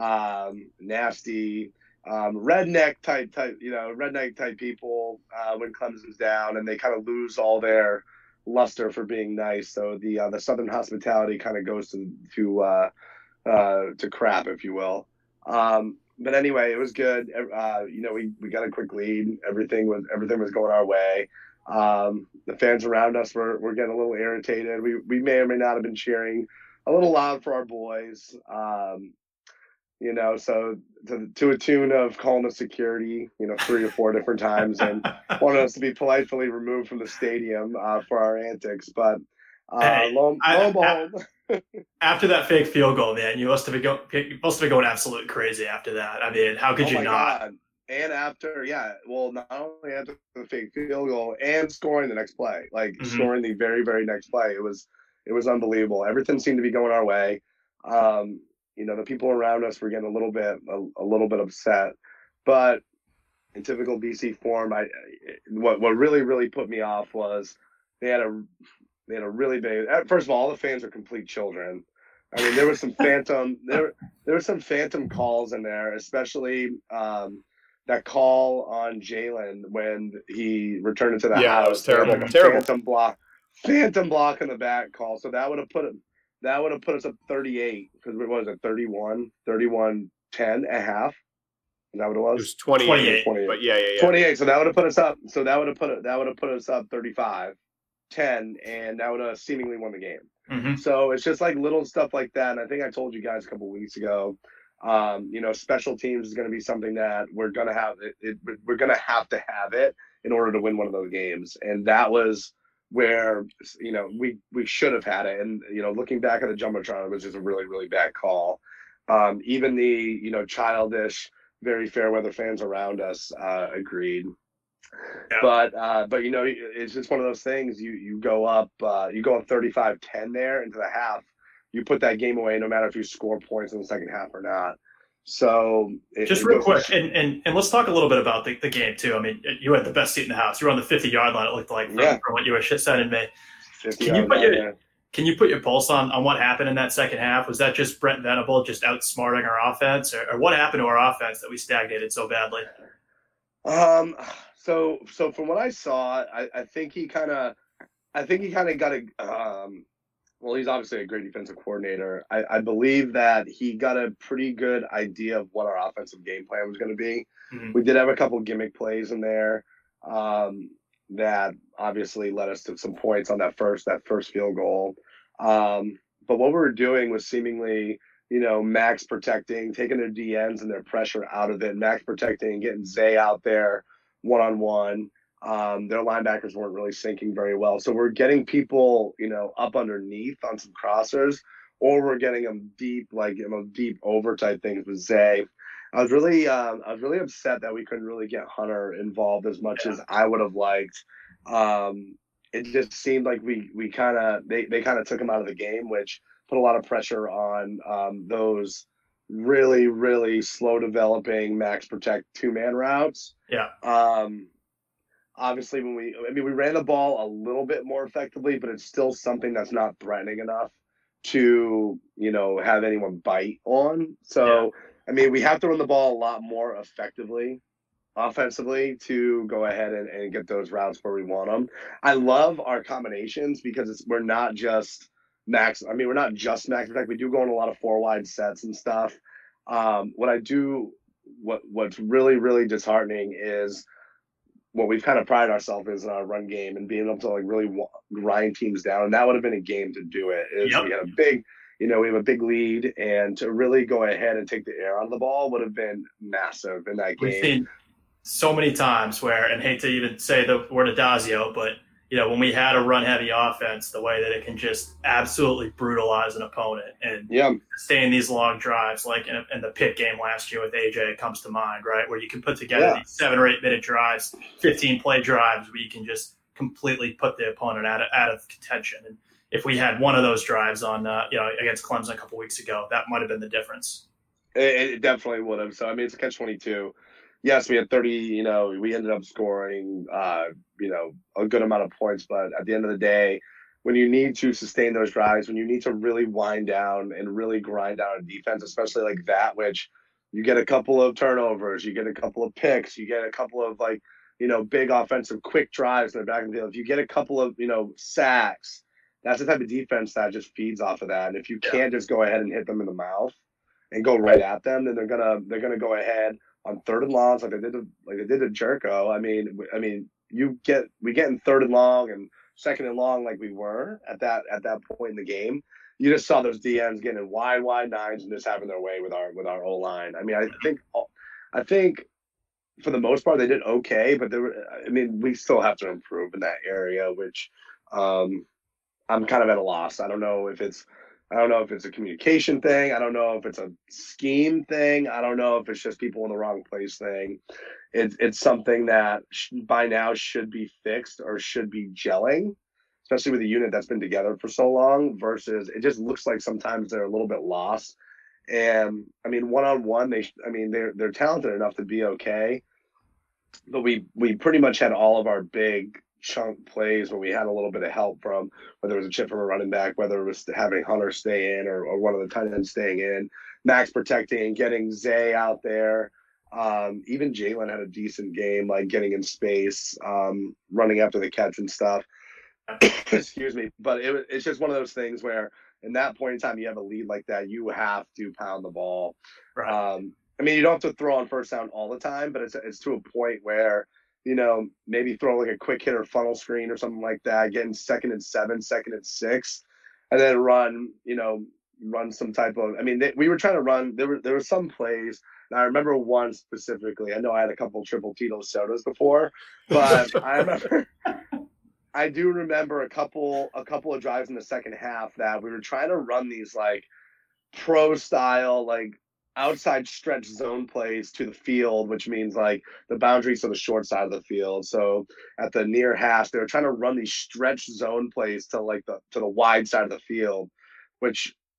E: um, nasty, um, redneck type, type, you know, redneck type people uh, when Clemson's down, and they kind of lose all their luster for being nice. So the uh, the Southern hospitality kind of goes to to uh, uh, to crap, if you will. Um, but anyway, it was good. Uh, you know, we, we got a quick lead. Everything was everything was going our way. Um, the fans around us were, were getting a little irritated. We we may or may not have been cheering a little loud for our boys. Um, you know, so to, to a tune of calling the security, you know, three or four different times and wanted us to be politely removed from the stadium uh, for our antics. But uh,
C: hey,
E: lo,
C: I,
E: lo and behold,
C: after that fake field goal, man, you must have been go, you must have been going absolutely crazy after that. I mean, how could
E: oh
C: you
E: my
C: not?
E: God. And after, yeah, well, not only after the fake field goal and scoring the next play, like mm-hmm. scoring the very, very next play, it was it was unbelievable. Everything seemed to be going our way. Um, you know, the people around us were getting a little bit a, a little bit upset, but in typical B C form, I what what really really put me off was they had a they had a really big. First of all, all the fans are complete children. I mean, there was some phantom there there were some phantom calls in there, especially. Um, That call on Jalen when he returned into the
D: yeah,
E: house.
D: Yeah, it was terrible.
E: Like a
D: terrible.
E: Phantom block, phantom block in the back call. So that would have put it. That would have put us up thirty-eight because what was it? thirty-one, thirty-one, ten at half. Is that what it was?
D: It was twenty-eight. twenty-eight. twenty-eight. But yeah, yeah, yeah.
E: twenty-eight. So that would have put us up. So that would have put it. That would have put us up thirty-five, ten, and that would have seemingly won the game.
C: Mm-hmm.
E: So it's just like little stuff like that. And I think I told you guys a couple weeks ago. Um, you know, special teams is going to be something that we're going to have it, it, we're going to have to have it in order to win one of those games. And that was where, you know, we, we should have had it. And, you know, looking back at the Jumbotron, it was just a really, really bad call. Um, even the, you know, childish, very fair weather fans around us, uh, agreed. Yeah. But, uh, but, you know, it's just one of those things you, you go up, uh, you go up thirty-five ten there into the half. You put that game away no matter if you score points in the second half or not. So it,
C: just
E: it
C: real quick,
E: to...
C: and, and and let's talk a little bit about the, the game too. I mean, you had the best seat in the house. You were on the fifty-yard line. It looked like from,
E: yeah.
C: from what you were sending me. Can you put your
E: yeah.
C: Can you put your pulse on, on what happened in that second half? Was that just Brent Venable just outsmarting our offense, or, or what happened to our offense that we stagnated so badly?
E: Um. So so from what I saw, I, I think he kind of, I think he kind of got a. Um, well, he's obviously a great defensive coordinator. I, I believe that he got a pretty good idea of what our offensive game plan was going to be. Mm-hmm. We did have a couple gimmick plays in there um, that obviously led us to some points on that first that first field goal. Um, but what we were doing was seemingly, you know, max protecting, taking their D Ns and their pressure out of it, max protecting, getting Zay out there one on one. Um, their linebackers weren't really syncing very well. So we're getting people, you know, up underneath on some crossers, or we're getting them deep, like, you know, deep over type things with Zay. I was really, um, I was really upset that we couldn't really get Hunter involved as much yeah. as I would have liked. Um, it just seemed like we, we kind of, they, they kind of took him out of the game, which put a lot of pressure on um, those really, really slow developing max protect two man routes.
C: Yeah.
E: Um, Obviously, when we, I mean, we ran the ball a little bit more effectively, but it's still something that's not threatening enough to, you know, have anyone bite on. So, yeah. I mean, we have to run the ball a lot more effectively, offensively, to go ahead and, and get those routes where we want them. I love our combinations because it's, we're not just max. I mean, we're not just max protect. We do go in a lot of four wide sets and stuff. Um, what I do, what what's really, really disheartening is what we've kind of prided ourselves is in our run game and being able to like really grind teams down. And that would have been a game to do it. Is yep. we had a big, you know, we have a big lead, and to really go ahead and take the air out of the ball would have been massive in that game.
C: We've seen so many times where, and hate to even say the word Adazio, but you know, when we had a run heavy offense, the way that it can just absolutely brutalize an opponent and
E: yeah.
C: stay in these long drives, like in, in the Pitt game last year with A J, it comes to mind, right? Where you can put together yeah. these seven or eight minute drives, fifteen play drives, where you can just completely put the opponent out of, out of contention. And if we had one of those drives on, uh, you know, against Clemson a couple weeks ago, that might have been the difference.
E: It, it definitely would have. So, I mean, it's a catch twenty-two. Yes, we had thirty, you know, we ended up scoring, uh, you know, a good amount of points. But at the end of the day, when you need to sustain those drives, when you need to really wind down and really grind down a defense, especially like that, which you get a couple of turnovers, you get a couple of picks, you get a couple of like, you know, big offensive quick drives in the back of the field. If you get a couple of, you know, sacks, that's the type of defense that just feeds off of that. And if you can't just go ahead and hit them in the mouth and go right at them, then they're gonna they're gonna go ahead on third and longs, like they did, to, like they did to Jerko. I mean, I mean, you get we get in third and long and second and long like we were at that at that point in the game. You just saw those D Ns getting in wide, wide nines and just having their way with our with our O line. I mean, I think I think for the most part they did okay, but there were, I mean, we still have to improve in that area, which um, I'm kind of at a loss. I don't know if it's. I don't know if it's a communication thing. I don't know if it's a scheme thing. I don't know if it's just people in the wrong place thing. It's it's something that sh- by now should be fixed or should be gelling, especially with a unit that's been together for so long, versus it just looks like sometimes they're a little bit lost. And I mean, one-on-one, they, I mean, they're, they're talented enough to be okay, but we, we pretty much had all of our big chunk plays where we had a little bit of help from, whether it was a chip from a running back, whether it was having Hunter stay in or, or one of the tight ends staying in, max protecting, getting Zay out there. Um, even Jalen had a decent game, like getting in space, um, running after the catch and stuff. Excuse me. But it, it's just one of those things where in that point in time, you have a lead like that, you have to pound the ball.
C: Right.
E: Um, I mean, you don't have to throw on first down all the time, but it's it's to a point where, you know, maybe throw like a quick hitter funnel screen or something like that, getting second and seven, second and six, and then run, you know, run some type of, I mean, they, we were trying to run, there were, there were some plays, and I remember one specifically. I know I had a couple triple Tito sodas before, but I remember, I do remember a couple, a couple of drives in the second half that we were trying to run these like pro style, like, outside stretch zone plays to the field, which means like the boundaries to the short side of the field. So at the near hash, they were trying to run these stretch zone plays to like the to the wide side of the field, which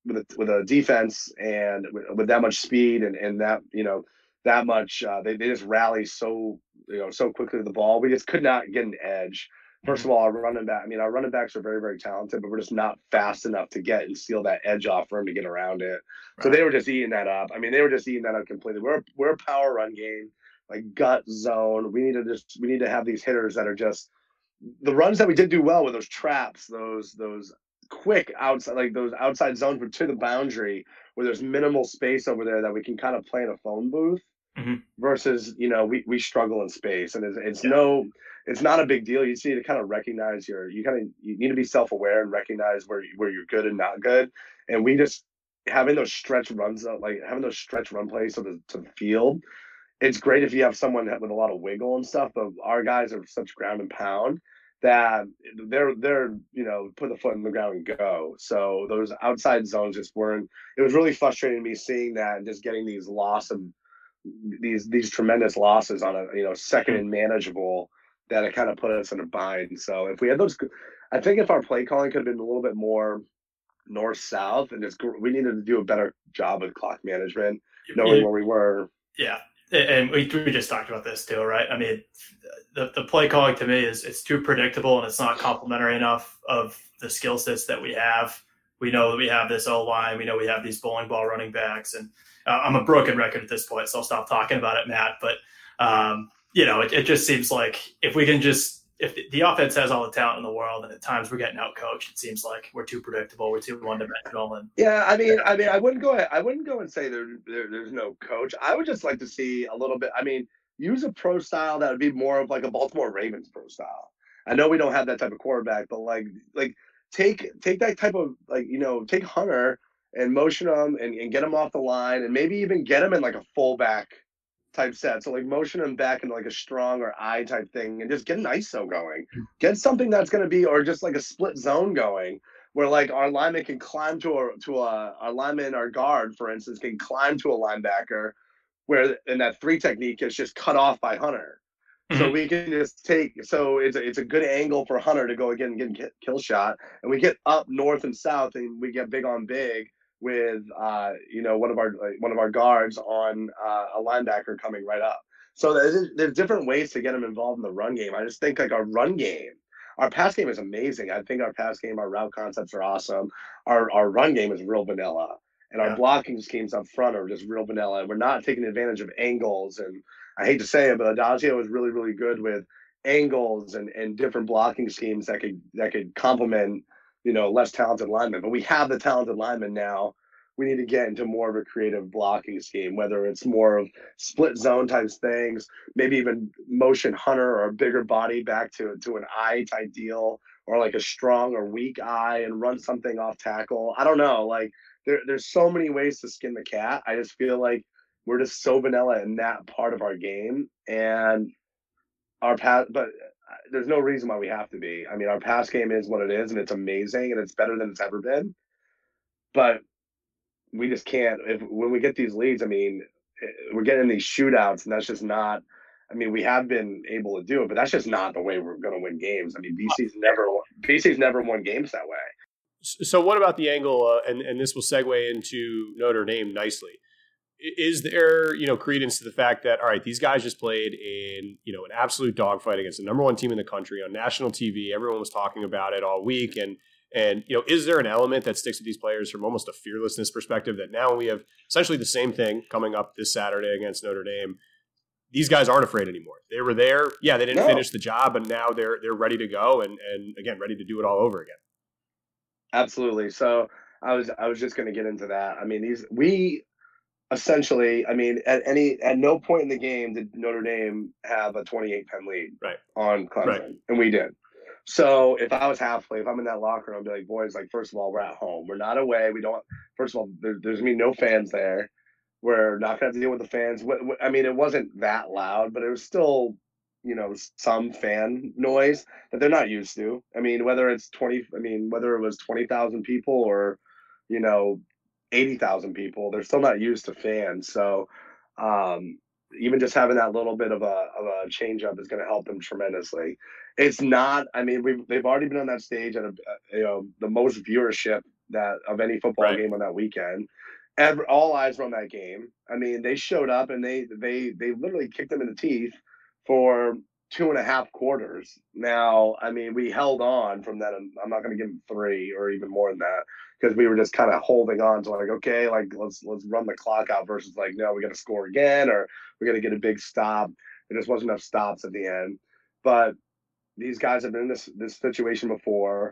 E: with a, with a defense and with, with that much speed and, and that, you know, that much, uh, they, they just rally so, you know, so quickly to the ball. We just could not get an edge. First of all, our running back, I mean, our running backs are very, very talented, but we're just not fast enough to get and steal that edge off for him to get around it. Right. So they were just eating that up. I mean, they were just eating that up completely. We're, we're a power run game, like gut zone. We need to just, we need to have these hitters that are just the runs that we did do well with those traps, those, those quick outside, like those outside zones, but to the boundary where there's minimal space over there that we can kind of play in a phone booth. Mm-hmm. Versus, you know, we, we struggle in space, and it's, it's yeah. no, it's not a big deal. You just need to kind of recognize your, you kind of, you need to be self-aware and recognize where, where you're good and not good. And we just having those stretch runs, like having those stretch run plays to the, to the field. It's great if you have someone with a lot of wiggle and stuff, but our guys are such ground and pound that they're, they're, you know, put the foot in the ground and go. So those outside zones just weren't, it was really frustrating to me seeing that and just getting these loss of, these these tremendous losses on a, you know, second and manageable, that it kind of put us in a bind. So if we had those, I think if our play calling could have been a little bit more north south, and just we needed to do a better job with clock management, knowing yeah. where we were.
C: Yeah, and we we just talked about this too, right? I mean, the the play calling to me is it's too predictable and it's not complimentary enough of the skill sets that we have. We know that we have this O-line. We know we have these bowling ball running backs, and Uh, I'm a broken record at this point, so I'll stop talking about it, Matt. But, um, you know, it, it just seems like if we can just – if the, the offense has all the talent in the world and at times we're getting out-coached, it seems like we're too predictable, we're too one-dimensional. And
E: yeah, I mean, I mean, I wouldn't go – I wouldn't go and say there, there there's no coach. I would just like to see a little bit – I mean, use a pro style that would be more of like a Baltimore Ravens pro style. I know we don't have that type of quarterback, but like like take take that type of – like, you know, take Hunter – and motion them and, and get them off the line, and maybe even get them in like a fullback type set. So like motion them back into like a strong or I type thing, and just get an I S O going. Get something that's going to be, or just like a split zone going, where like our lineman can climb to a to a our lineman, our guard, for instance, can climb to a linebacker, where in that three technique is just cut off by Hunter. Mm-hmm. So we can just take, so it's a, it's a good angle for Hunter to go again and get kill shot, and we get up north and south, and we get big on big with uh you know one of our like, one of our guards on uh, a linebacker coming right up. So there's, there's different ways to get them involved in the run game. I just think like our run game, our pass game is amazing. I think our pass game, our route concepts are awesome. Our our run game is real vanilla, and yeah. our blocking schemes up front are just real vanilla. And we're not taking advantage of angles. And I hate to say it, but Adagio is really really good with angles and and different blocking schemes that could that could complement, you know, less talented linemen. But we have the talented linemen now. We need to get into more of a creative blocking scheme, whether it's more of split zone types things, maybe even motion Hunter or a bigger body back to, to an eye type deal, or like a strong or weak eye and run something off tackle. I don't know. Like there, there's so many ways to skin the cat. I just feel like we're just so vanilla in that part of our game, and our path, but there's no reason why we have to be. I mean, our pass game is what it is, and it's amazing, and it's better than it's ever been. But we just can't. If when we get these leads, I mean, we're getting these shootouts, and that's just not. I mean, we have been able to do it, but that's just not the way we're going to win games. I mean, B C's never B C's never won games that way.
D: So, what about the angle? Uh, and and this will segue into Notre Dame nicely. Is there, you know, credence to the fact that, all right, these guys just played in, you know, an absolute dogfight against the number one team in the country on national T V. Everyone was talking about it all week. And, and you know, is there an element that sticks with these players from almost a fearlessness perspective that now we have essentially the same thing coming up this Saturday against Notre Dame? These guys aren't afraid anymore. They were there. Yeah, they didn't no. finish the job, but now they're they're ready to go and, and, again, ready to do it all over again.
E: Absolutely. So I was I was just going to get into that. I mean, these we – essentially, I mean, at any at no point in the game did Notre Dame have a twenty-eight pen lead
D: right.
E: on Clemson, right. and we did. So if I was halfway, if I'm in that locker room, I'd be like, boys, like, first of all, we're at home. We're not away. We don't. First of all, there, there's gonna be no fans there. We're not gonna have to deal with the fans. I mean, it wasn't that loud, but it was still, you know, some fan noise that they're not used to. I mean, whether it's twenty, I mean, whether it was twenty thousand people or, you know, eighty thousand people, they're still not used to fans. So um, even just having that little bit of a of a change up is going to help them tremendously. It's not, I mean, we've they've already been on that stage at a, you know, the most viewership that of any football
D: right.
E: game on that weekend. Every, all eyes were on that game. I mean, they showed up and they they they literally kicked them in the teeth for two and a half quarters. Now, I mean, we held on from that. I'm not going to give them three or even more than that because we were just kind of holding on to like, okay, like let's let's run the clock out versus like, no, we got to score again or we got to get a big stop. There just wasn't enough stops at the end. But these guys have been in this this situation before.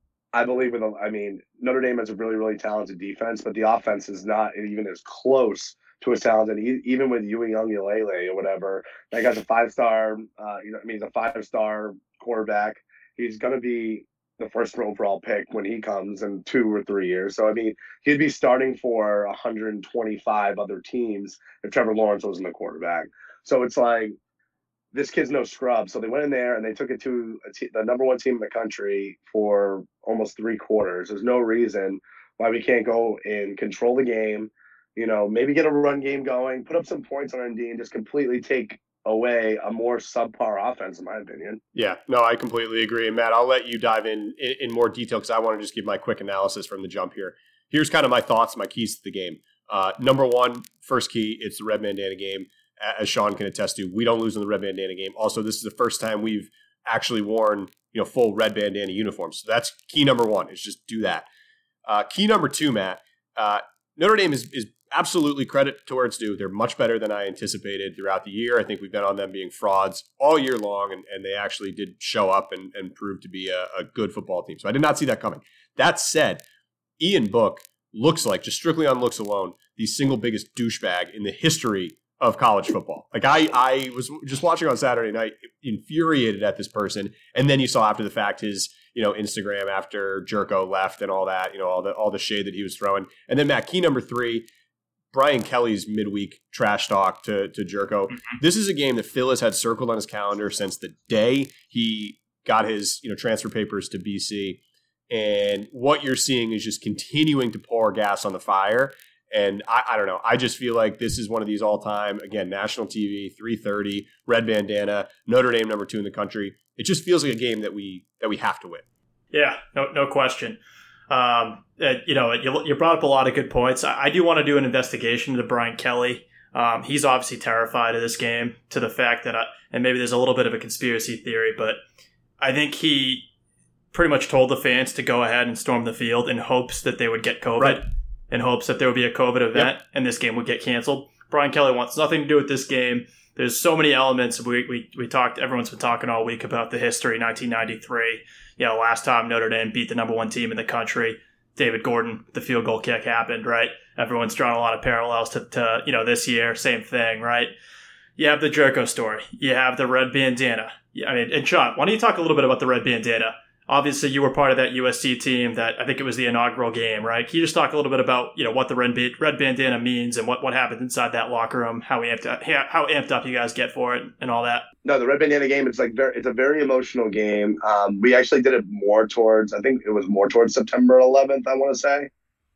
E: I believe with, a, I mean, Notre Dame has a really, really talented defense, but the offense is not even as close to as talented, even with Uiagalelei or whatever. That guy's a five-star, uh, you know, I mean, he's a five-star quarterback. He's going to be the first overall pick when he comes in two or three years. So, I mean, he'd be starting for one hundred twenty-five other teams if Trevor Lawrence wasn't the quarterback. So it's like, this kid's no scrub. So they went in there and they took it to a t- the number one team in the country for almost three quarters. There's no reason why we can't go and control the game, you know, maybe get a run game going, put up some points on N D and just completely take away a more subpar offense, in my opinion.
D: Yeah, no, I completely agree. And Matt, I'll let you dive in in, in more detail because I want to just give my quick analysis from the jump here. Here's kind of my thoughts, my keys to the game. Uh, number one, first key, it's the red bandana game. As Sean can attest to, we don't lose in the red bandana game. Also, this is the first time we've actually worn, you know, full red bandana uniforms. So that's key number one, is just do that. Uh, key number two, Matt, uh, Notre Dame is, is absolutely credit to where it's due. They're much better than I anticipated throughout the year. I think we've been on them being frauds all year long, and, and they actually did show up and, and prove to be a, a good football team. So I did not see that coming. That said, Ian Book looks like, just strictly on looks alone, the single biggest douchebag in the history of college football. Like I, I was just watching on Saturday night, infuriated at this person. And then you saw after the fact his, you know, Instagram after Jerko left and all that, you know, all the, all the shade that he was throwing. And then Matt, key number three, Brian Kelly's midweek trash talk to, to Jerko. This is a game that Phil has had circled on his calendar since the day he got his, you know, transfer papers to B C. And what you're seeing is just continuing to pour gas on the fire. And I, I don't know. I just feel like this is one of these all-time, again, national T V, three thirty, red bandana, Notre Dame number two in the country. It just feels like a game that we that we have to win.
C: Yeah, no, no question. Um, uh, you know, you, you brought up a lot of good points. I, I do want to do an investigation into Brian Kelly. Um, he's obviously terrified of this game, to the fact that, I, and maybe there's a little bit of a conspiracy theory, but I think he pretty much told the fans to go ahead and storm the field in hopes that they would get COVID. Right. In hopes that there would be a COVID event, yep, and this game would get canceled. Brian Kelly wants nothing to do with this game. There's so many elements. We we we talked. Everyone's been talking all week about the history. nineteen ninety-three. You know, last time Notre Dame beat the number one team in the country, David Gordon, the field goal kick happened. Right. Everyone's drawn a lot of parallels to, to you know this year. Same thing. Right. You have the Jerko story. You have the red bandana. I mean, and Sean, why don't you talk a little bit about the red bandana? Obviously, you were part of that U S C team that I think it was the inaugural game, right? Can you just talk a little bit about, you know, what the red, red bandana means and what, what happened inside that locker room, how we amped up, how amped up you guys get for it and all that?
E: No, the red bandana game, it's like very, it's a very emotional game. Um, we actually did it more towards, I think it was more towards September eleventh, I want to say,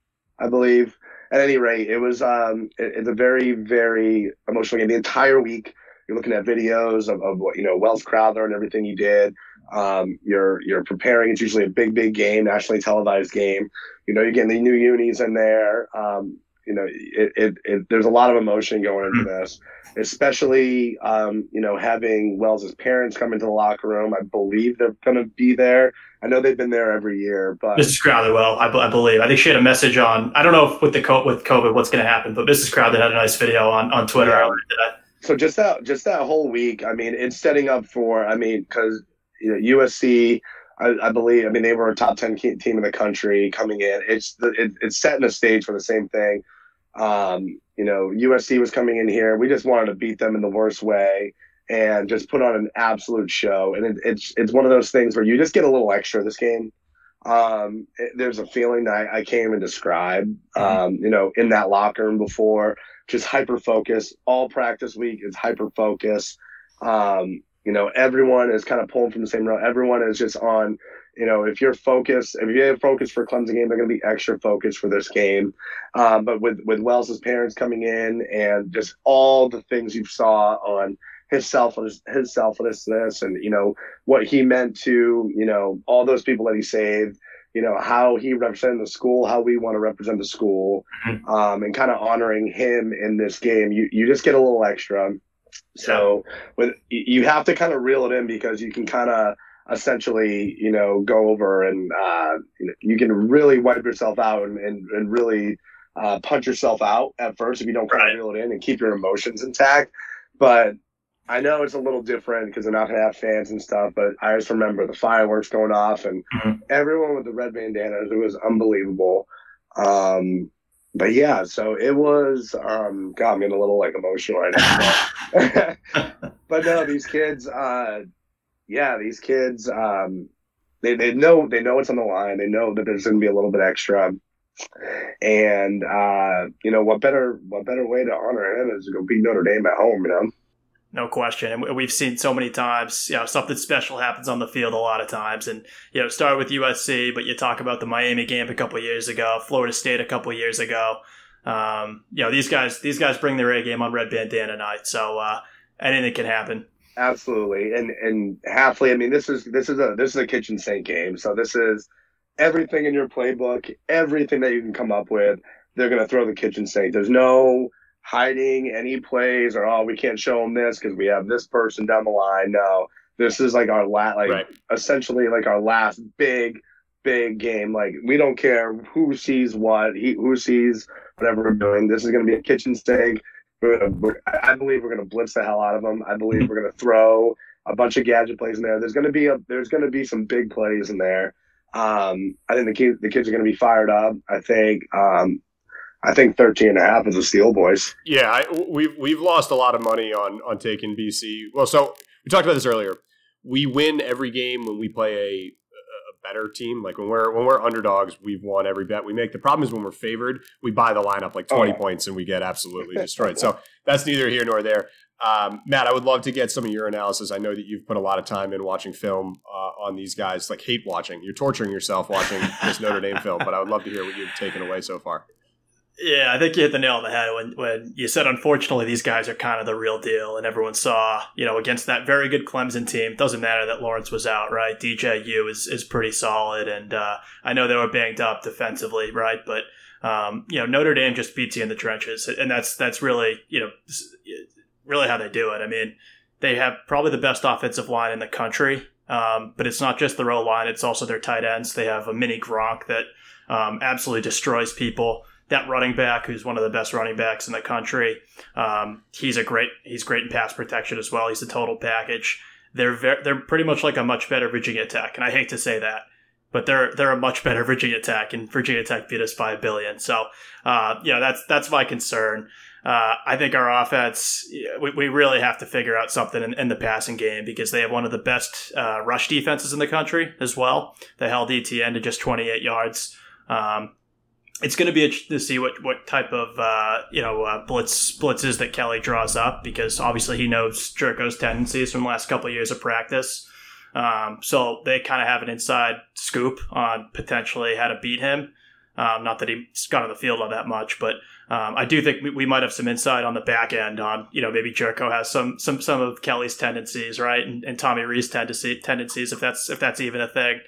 E: I believe. At any rate, it was um, it, it's a very, very emotional game. The entire week, you're looking at videos of, of what, you know, Wells Crowther and everything he did. Um, you're you're preparing. It's usually a big, big game, nationally televised game. You know, you're getting the new unis in there. Um, you know, it, it, it there's a lot of emotion going into this, especially um, you know, having Wells's parents come into the locker room. I believe they're going to be there. I know they've been there every year, but
C: Missus Crowther, well, I, I believe. I think she had a message on. I don't know if with the with COVID what's going to happen, but Missus Crowther had a nice video on on Twitter.
E: Yeah. So just that just that whole week, I mean, it's setting up for. I mean, because. You know, U S C, I, I believe, I mean, they were a top ten team in the country coming in. It's the, it, it's setting the stage for the same thing. Um, you know, U S C was coming in here. We just wanted to beat them in the worst way and just put on an absolute show. And it, it's it's one of those things where you just get a little extra this game. Um, it, there's a feeling that I, I can't even describe, um, mm-hmm. you know, in that locker room before. Just hyper-focus. All practice week is hyper-focus. Um You know, everyone is kind of pulling from the same route. Everyone is just on, you know, if you're focused, if you have focus for Clemson game, they're going to be extra focused for this game. Um, but with, with Wells's parents coming in and just all the things you saw on his selfless, his selflessness and, you know, what he meant to, you know, all those people that he saved, you know, how he represented the school, how we want to represent the school,
C: mm-hmm.
E: um, and kind of honoring him in this game. You you just get a little extra. So yeah. when you have to kind of reel it in because you can kind of essentially, you know, go over and uh, you know, you can really wipe yourself out and, and, and really uh, punch yourself out at first if you don't kind
C: right.
E: of reel it in and keep your emotions intact. But I know it's a little different because they're not going to have fans and stuff, but I just remember the fireworks going off and
C: mm-hmm.
E: everyone with the red bandanas. It was unbelievable. Um, but yeah, so it was, um, God, I'm getting a little like emotional right now. But no, these kids, uh, yeah, these kids, um, they, they know, they know what's on the line. They know that there's going to be a little bit extra. And, uh, you know, what better, what better way to honor him is to go beat Notre Dame at home, you know?
C: No question. And we've seen so many times, you know, something special happens on the field a lot of times. And, you know, start with U S C, but you talk about the Miami game a couple of years ago, Florida State a couple of years ago. Um, you know, these guys, these guys bring their A game on red bandana night. So, uh, anything can happen.
E: Absolutely. And, and Hafley, I mean, this is, this is a, this is a kitchen sink game. So this is everything in your playbook, everything that you can come up with. They're going to throw the kitchen sink. There's no hiding any plays or, oh, we can't show them this because we have this person down the line. No, this is like our last, like
D: right.
E: essentially like our last big, big game. Like we don't care who sees what, he, who sees whatever we're doing. This is going to be a kitchen sink. We're gonna, we're, I believe we're going to blitz the hell out of them. I believe we're going to throw a bunch of gadget plays in there. There's going to be a, there's going to be some big plays in there. Um, I think the kids, the kids are going to be fired up. I think, um, I think thirteen and a half is a steal, boys.
D: Yeah, I, we've we've lost a lot of money on on taking B C. Well, so we talked about this earlier. We win every game when we play a, a better team. Like when we're when we're underdogs, we've won every bet we make. The problem is when we're favored, we buy the line up like twenty oh. points and we get absolutely destroyed. So that's neither here nor there. Um, Matt, I would love to get some of your analysis. I know that you've put a lot of time in watching film uh, on these guys. Like hate watching. You're torturing yourself watching this Notre Dame film, but I would love to hear what you've taken away so far.
C: Yeah, I think you hit the nail on the head when, when you said, unfortunately, these guys are kind of the real deal. And everyone saw, you know, against that very good Clemson team, it doesn't matter that Lawrence was out, right? D J U is, is pretty solid. And uh, I know they were banged up defensively, right? But, um, you know, Notre Dame just beats you in the trenches. And that's that's really, you know, really how they do it. I mean, they have probably the best offensive line in the country. Um, but it's not just the row line. It's also their tight ends. They have a mini Gronk that um, absolutely destroys people. That running back, who's one of the best running backs in the country, um, he's a great. He's great in pass protection as well. He's a total package. They're very, they're pretty much like a much better Virginia Tech, and I hate to say that, but they're they're a much better Virginia Tech, and Virginia Tech beat us by a billion. So, uh, you know, that's that's my concern. Uh, I think our offense, we, we really have to figure out something in, in the passing game because they have one of the best uh, rush defenses in the country as well. They held E T N to just twenty-eight yards. Um, It's going to be interesting to see what, what type of uh, you know uh, blitz blitzes that Kelly draws up because obviously he knows Jerko's tendencies from the last couple of years of practice. Um, so they kind of have an inside scoop on potentially how to beat him. Um, not that he's got on the field all that much, but um, I do think we, we might have some insight on the back end on you know maybe Jerko has some some some of Kelly's tendencies, right, and, and Tommy Rees tendency, tendencies if that's if that's even a thing.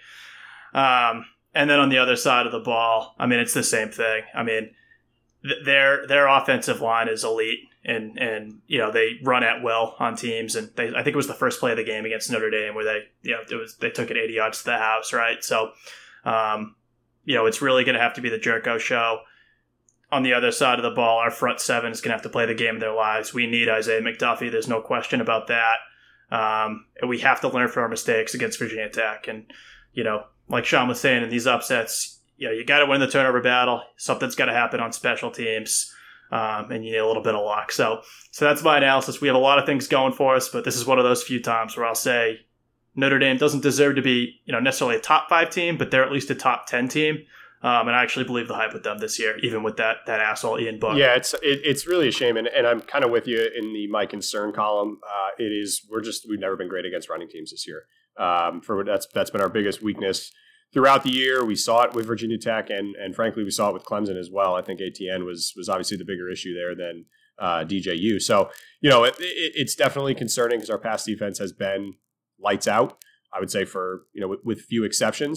C: Um, And then on the other side of the ball, I mean, it's the same thing. I mean, th- their their offensive line is elite, and and you know they run at will on teams. And they, I think it was the first play of the game against Notre Dame where they you know it was they took it eighty yards to the house, right? So, um, you know, it's really going to have to be the Jerko show. On the other side of the ball, our front seven is going to have to play the game of their lives. We need Isaiah McDuffie. There's no question about that. Um, and we have to learn from our mistakes against Virginia Tech, and you know. Like Sean was saying, in these upsets, you know, you got to win the turnover battle. Something's got to happen on special teams, um, and you need a little bit of luck. So, so that's my analysis. We have a lot of things going for us, but this is one of those few times where I'll say Notre Dame doesn't deserve to be, you know, necessarily a top five team, but they're at least a top ten team. Um, and I actually believe the hype with them this year, even with that that asshole Ian Book.
D: Yeah, it's it, it's really a shame, and, and I'm kind of with you in the my concern column. Uh, it is we're just we've never been great against running teams this year. Um, for that's that's been our biggest weakness throughout the year. We saw it with Virginia Tech, and and frankly, we saw it with Clemson as well. I think A T N was was obviously the bigger issue there than uh, D J U. So you know, it, it, it's definitely concerning because our pass defense has been lights out. I would say for you know with, with few exceptions.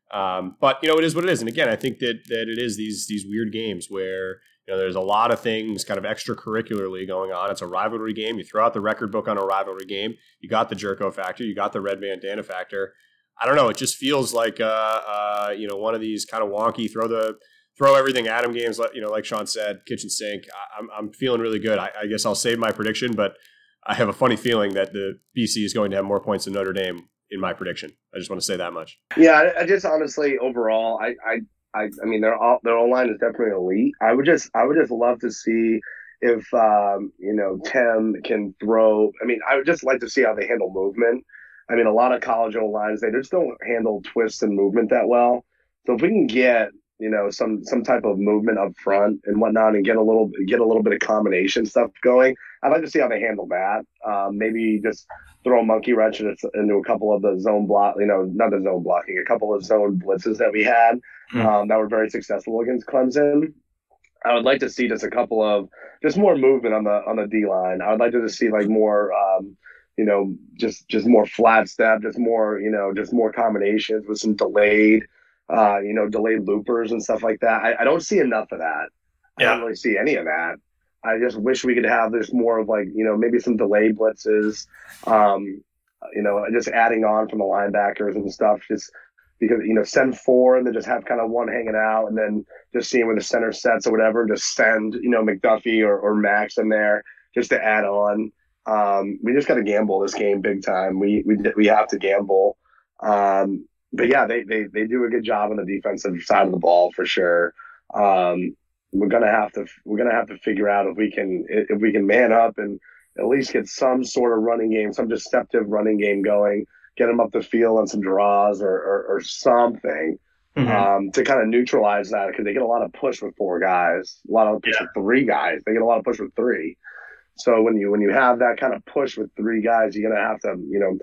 D: Um, but, you know, it is what it is. And again, I think that that it is these these weird games where, you know, there's a lot of things kind of extracurricularly going on. It's a rivalry game. You throw out the record book on a rivalry game. You got the Jerko factor. You got the red bandana factor. I don't know. It just feels like, uh, uh, you know, one of these kind of wonky, throw the throw everything at him games, you know, like Sean said, kitchen sink. I, I'm, I'm feeling really good. I, I guess I'll save my prediction, but I have a funny feeling that the B C is going to have more points than Notre Dame in my prediction. I just want to say that much.
E: Yeah, I, I just honestly, overall, I, I, I, I mean, their all, their O-line is definitely elite. I would just, I would just love to see if, um, you know, Tim can throw. I mean, I would just like to see how they handle movement. I mean, a lot of college O-lines, they just don't handle twists and movement that well. So if we can get, you know, some some type of movement up front and whatnot, and get a little get a little bit of combination stuff going, I'd like to see how they handle that. Um, maybe just throw a monkey wrench into a couple of the zone block, you know, not the zone blocking, a couple of zone blitzes that we had mm. um, that were very successful against Clemson. I would like to see just a couple of just more movement on the on the D line. I would like to just see like more. Um, you know, just, just more flat step, just more, you know, just more combinations with some delayed, uh, you know, delayed loopers and stuff like that. I, I don't see enough of that. Yeah. I don't really see any of that. I just wish we could have this more of like, you know, maybe some delayed blitzes, um, you know, just adding on from the linebackers and stuff, just because, you know, send four and then just have kind of one hanging out and then just seeing where the center sets or whatever, just send, you know, McDuffie or, or Max in there just to add on. Um, we just got to gamble this game big time. We we we have to gamble. Um, but yeah, they, they they do a good job on the defensive side of the ball for sure. Um, we're gonna have to we're gonna have to figure out if we can if we can man up and at least get some sort of running game, some deceptive running game going. Get them up the field on some draws or or, or something mm-hmm. um, to kind of neutralize that because they get a lot of push with four guys, a lot of push yeah. with three guys. They get a lot of push with three. So when you when you have that kind of push with three guys, you're gonna have to, you know,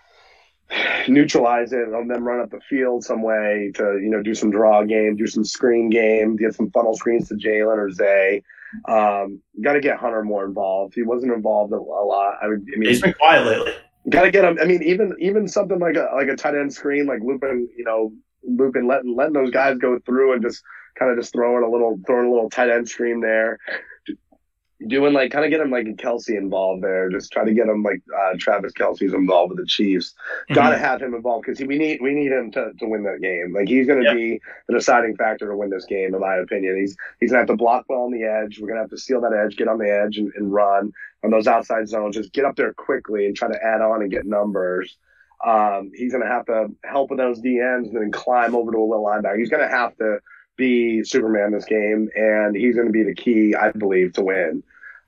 E: neutralize it and then run up the field some way to, you know, do some draw game, do some screen game, get some funnel screens to Jalen or Zay. Um, got to get Hunter more involved. He wasn't involved a, a lot. I, would, I mean,
C: he's been quiet lately.
E: Got to get him. I mean, even even something like a like a tight end screen, like looping, you know, looping, letting letting those guys go through and just kind of just throwing a little throwing a little tight end screen there. Doing like kind of get him like Kelsey involved there. Just try to get him like uh, Travis Kelsey's involved with the Chiefs. Mm-hmm. Got to have him involved because we need we need him to, to win that game. Like he's going to yep. be the deciding factor to win this game, in my opinion. He's he's going to have to block well on the edge. We're going to have to steal that edge, get on the edge, and, and run on those outside zones. Just get up there quickly and try to add on and get numbers. Um, he's going to have to help with those D Ns and then climb over to a little linebacker. He's going to have to be Superman this game, and he's going to be the key, I believe, to win.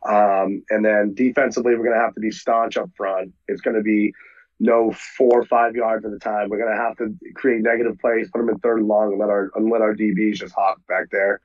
E: Um, and then defensively, we're going to have to be staunch up front. It's going to be no four or five yards at a time. We're going to have to create negative plays, put them in third and long, and let our and let our D Bs just hawk back there.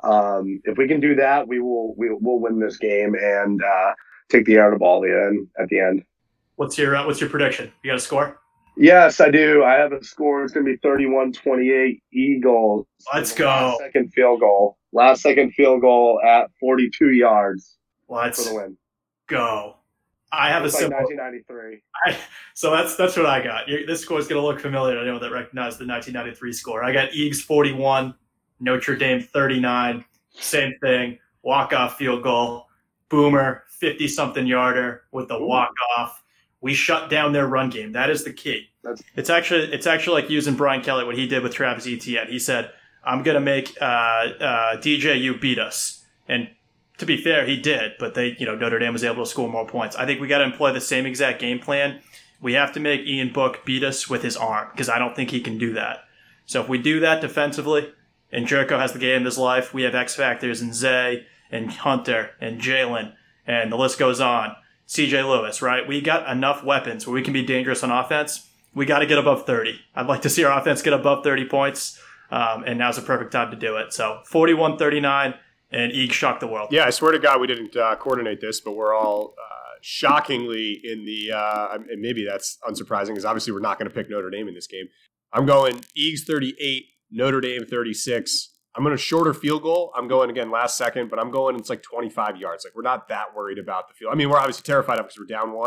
E: Um, if we can do that, we will we will win this game and uh, take the air of the ball at the end. At the end.
C: What's your uh, what's your prediction? You got a score?
E: Yes, I do. I have a score. It's going to be thirty-one twenty-eight Eagles.
C: Let's go.
E: Last second field goal. Last second field goal at forty-two yards.
C: Let's
E: for the win.
C: Go. I have
E: it's
C: a
E: like
C: simple.
E: nineteen ninety-three.
C: I, so that's that's what I got. You're, this score is going to look familiar to anyone that recognized the nineteen ninety-three score. I got Eagles forty-one, Notre Dame thirty-nine. Same thing. Walk-off field goal. Boomer, fifty-something yarder with the Ooh. walk-off. We shut down their run game. That is the key. That's- it's actually it's actually like using Brian Kelly, what he did with Travis Etienne. He said, I'm going to make uh, uh, D J U beat us. And to be fair, he did, but they, you know, Notre Dame was able to score more points. I think we got to employ the same exact game plan. We have to make Ian Book beat us with his arm because I don't think he can do that. So if we do that defensively, and Jerko has the game of his life, we have X factors in Zay and Hunter and Jalen, and the list goes on. C J Lewis, right? We got enough weapons where we can be dangerous on offense. We got to get above thirty. I'd like to see our offense get above thirty points, um, and now's the perfect time to do it. So forty-one thirty-nine. And Eag shocked the world.
D: Yeah, I swear to God we didn't uh, coordinate this, but we're all uh, shockingly in the uh, – and maybe that's unsurprising because obviously we're not going to pick Notre Dame in this game. I'm going Eagles thirty-eight, Notre Dame thirty-six. I'm going to shorter field goal. I'm going, again, last second, but I'm going it's like twenty-five yards. Like we're not that worried about the field. I mean, we're obviously terrified of it because we're down one,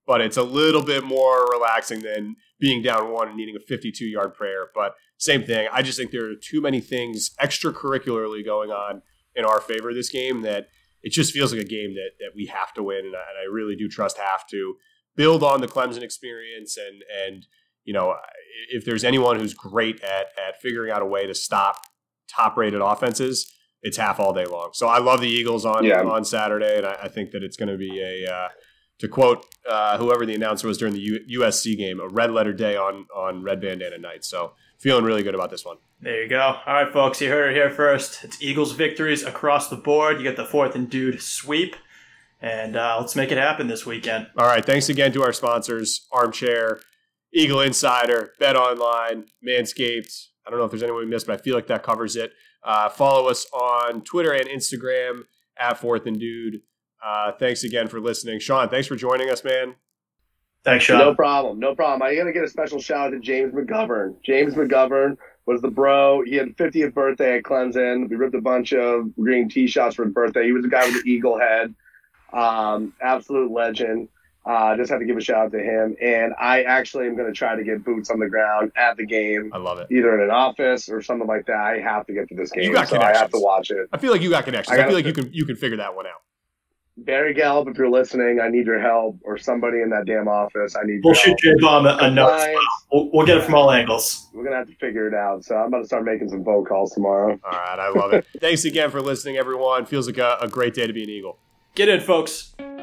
D: but it's a little bit more relaxing than being down one and needing a fifty-two yard prayer. But same thing. I just think there are too many things extracurricularly going on in our favor this game that it just feels like a game that that we have to win. And I, and I really do trust have to build on the Clemson experience. And, and you know, if there's anyone who's great at at figuring out a way to stop top-rated offenses, it's half all day long. So I love the Eagles on, yeah. on Saturday, and I, I think that it's going to be a, uh, to quote uh, whoever the announcer was during the U- USC game, a red letter day on on Red Bandana Night. So feeling really good about this one.
C: There you go. All right, folks, you heard it here first. It's Eagles victories across the board. You get the fourth and dude sweep, and uh, let's make it happen this weekend.
D: All right, thanks again to our sponsors, Armchair, Eagle Insider, Bet Online, Manscaped. I don't know if there's anyone we missed, but I feel like that covers it. Uh, follow us on Twitter and Instagram at Fourth and Dude. Uh, thanks again for listening. Sean, thanks for joining us, man.
C: Thanks, Sean.
E: No problem. No problem. I got to get a special shout out to James McGovern. James McGovern was the bro. He had fiftieth birthday at Clemson. We ripped a bunch of green tee shots for his birthday. He was the guy with the eagle head. Um, absolute legend. Uh, just had to give a shout out to him. And I actually am going to try to get boots on the ground at the game.
D: I love it.
E: Either in an office or something like that. I have to get to this game.
D: You got
E: so
D: connections.
E: I have to watch it.
D: I feel like you got connections. I, I feel like you can you can figure that one out.
E: Barry Gallup, if you're listening, I need your help, or somebody in that damn office. I need
C: We'll
E: your
C: shoot J-Bomb a, a note. We'll, we'll get it from all angles.
E: We're going to have to figure it out. So I'm about to start making some phone calls tomorrow.
D: All right, I love it. Thanks again for listening, everyone. Feels like a, a great day to be an Eagle.
C: Get in, folks.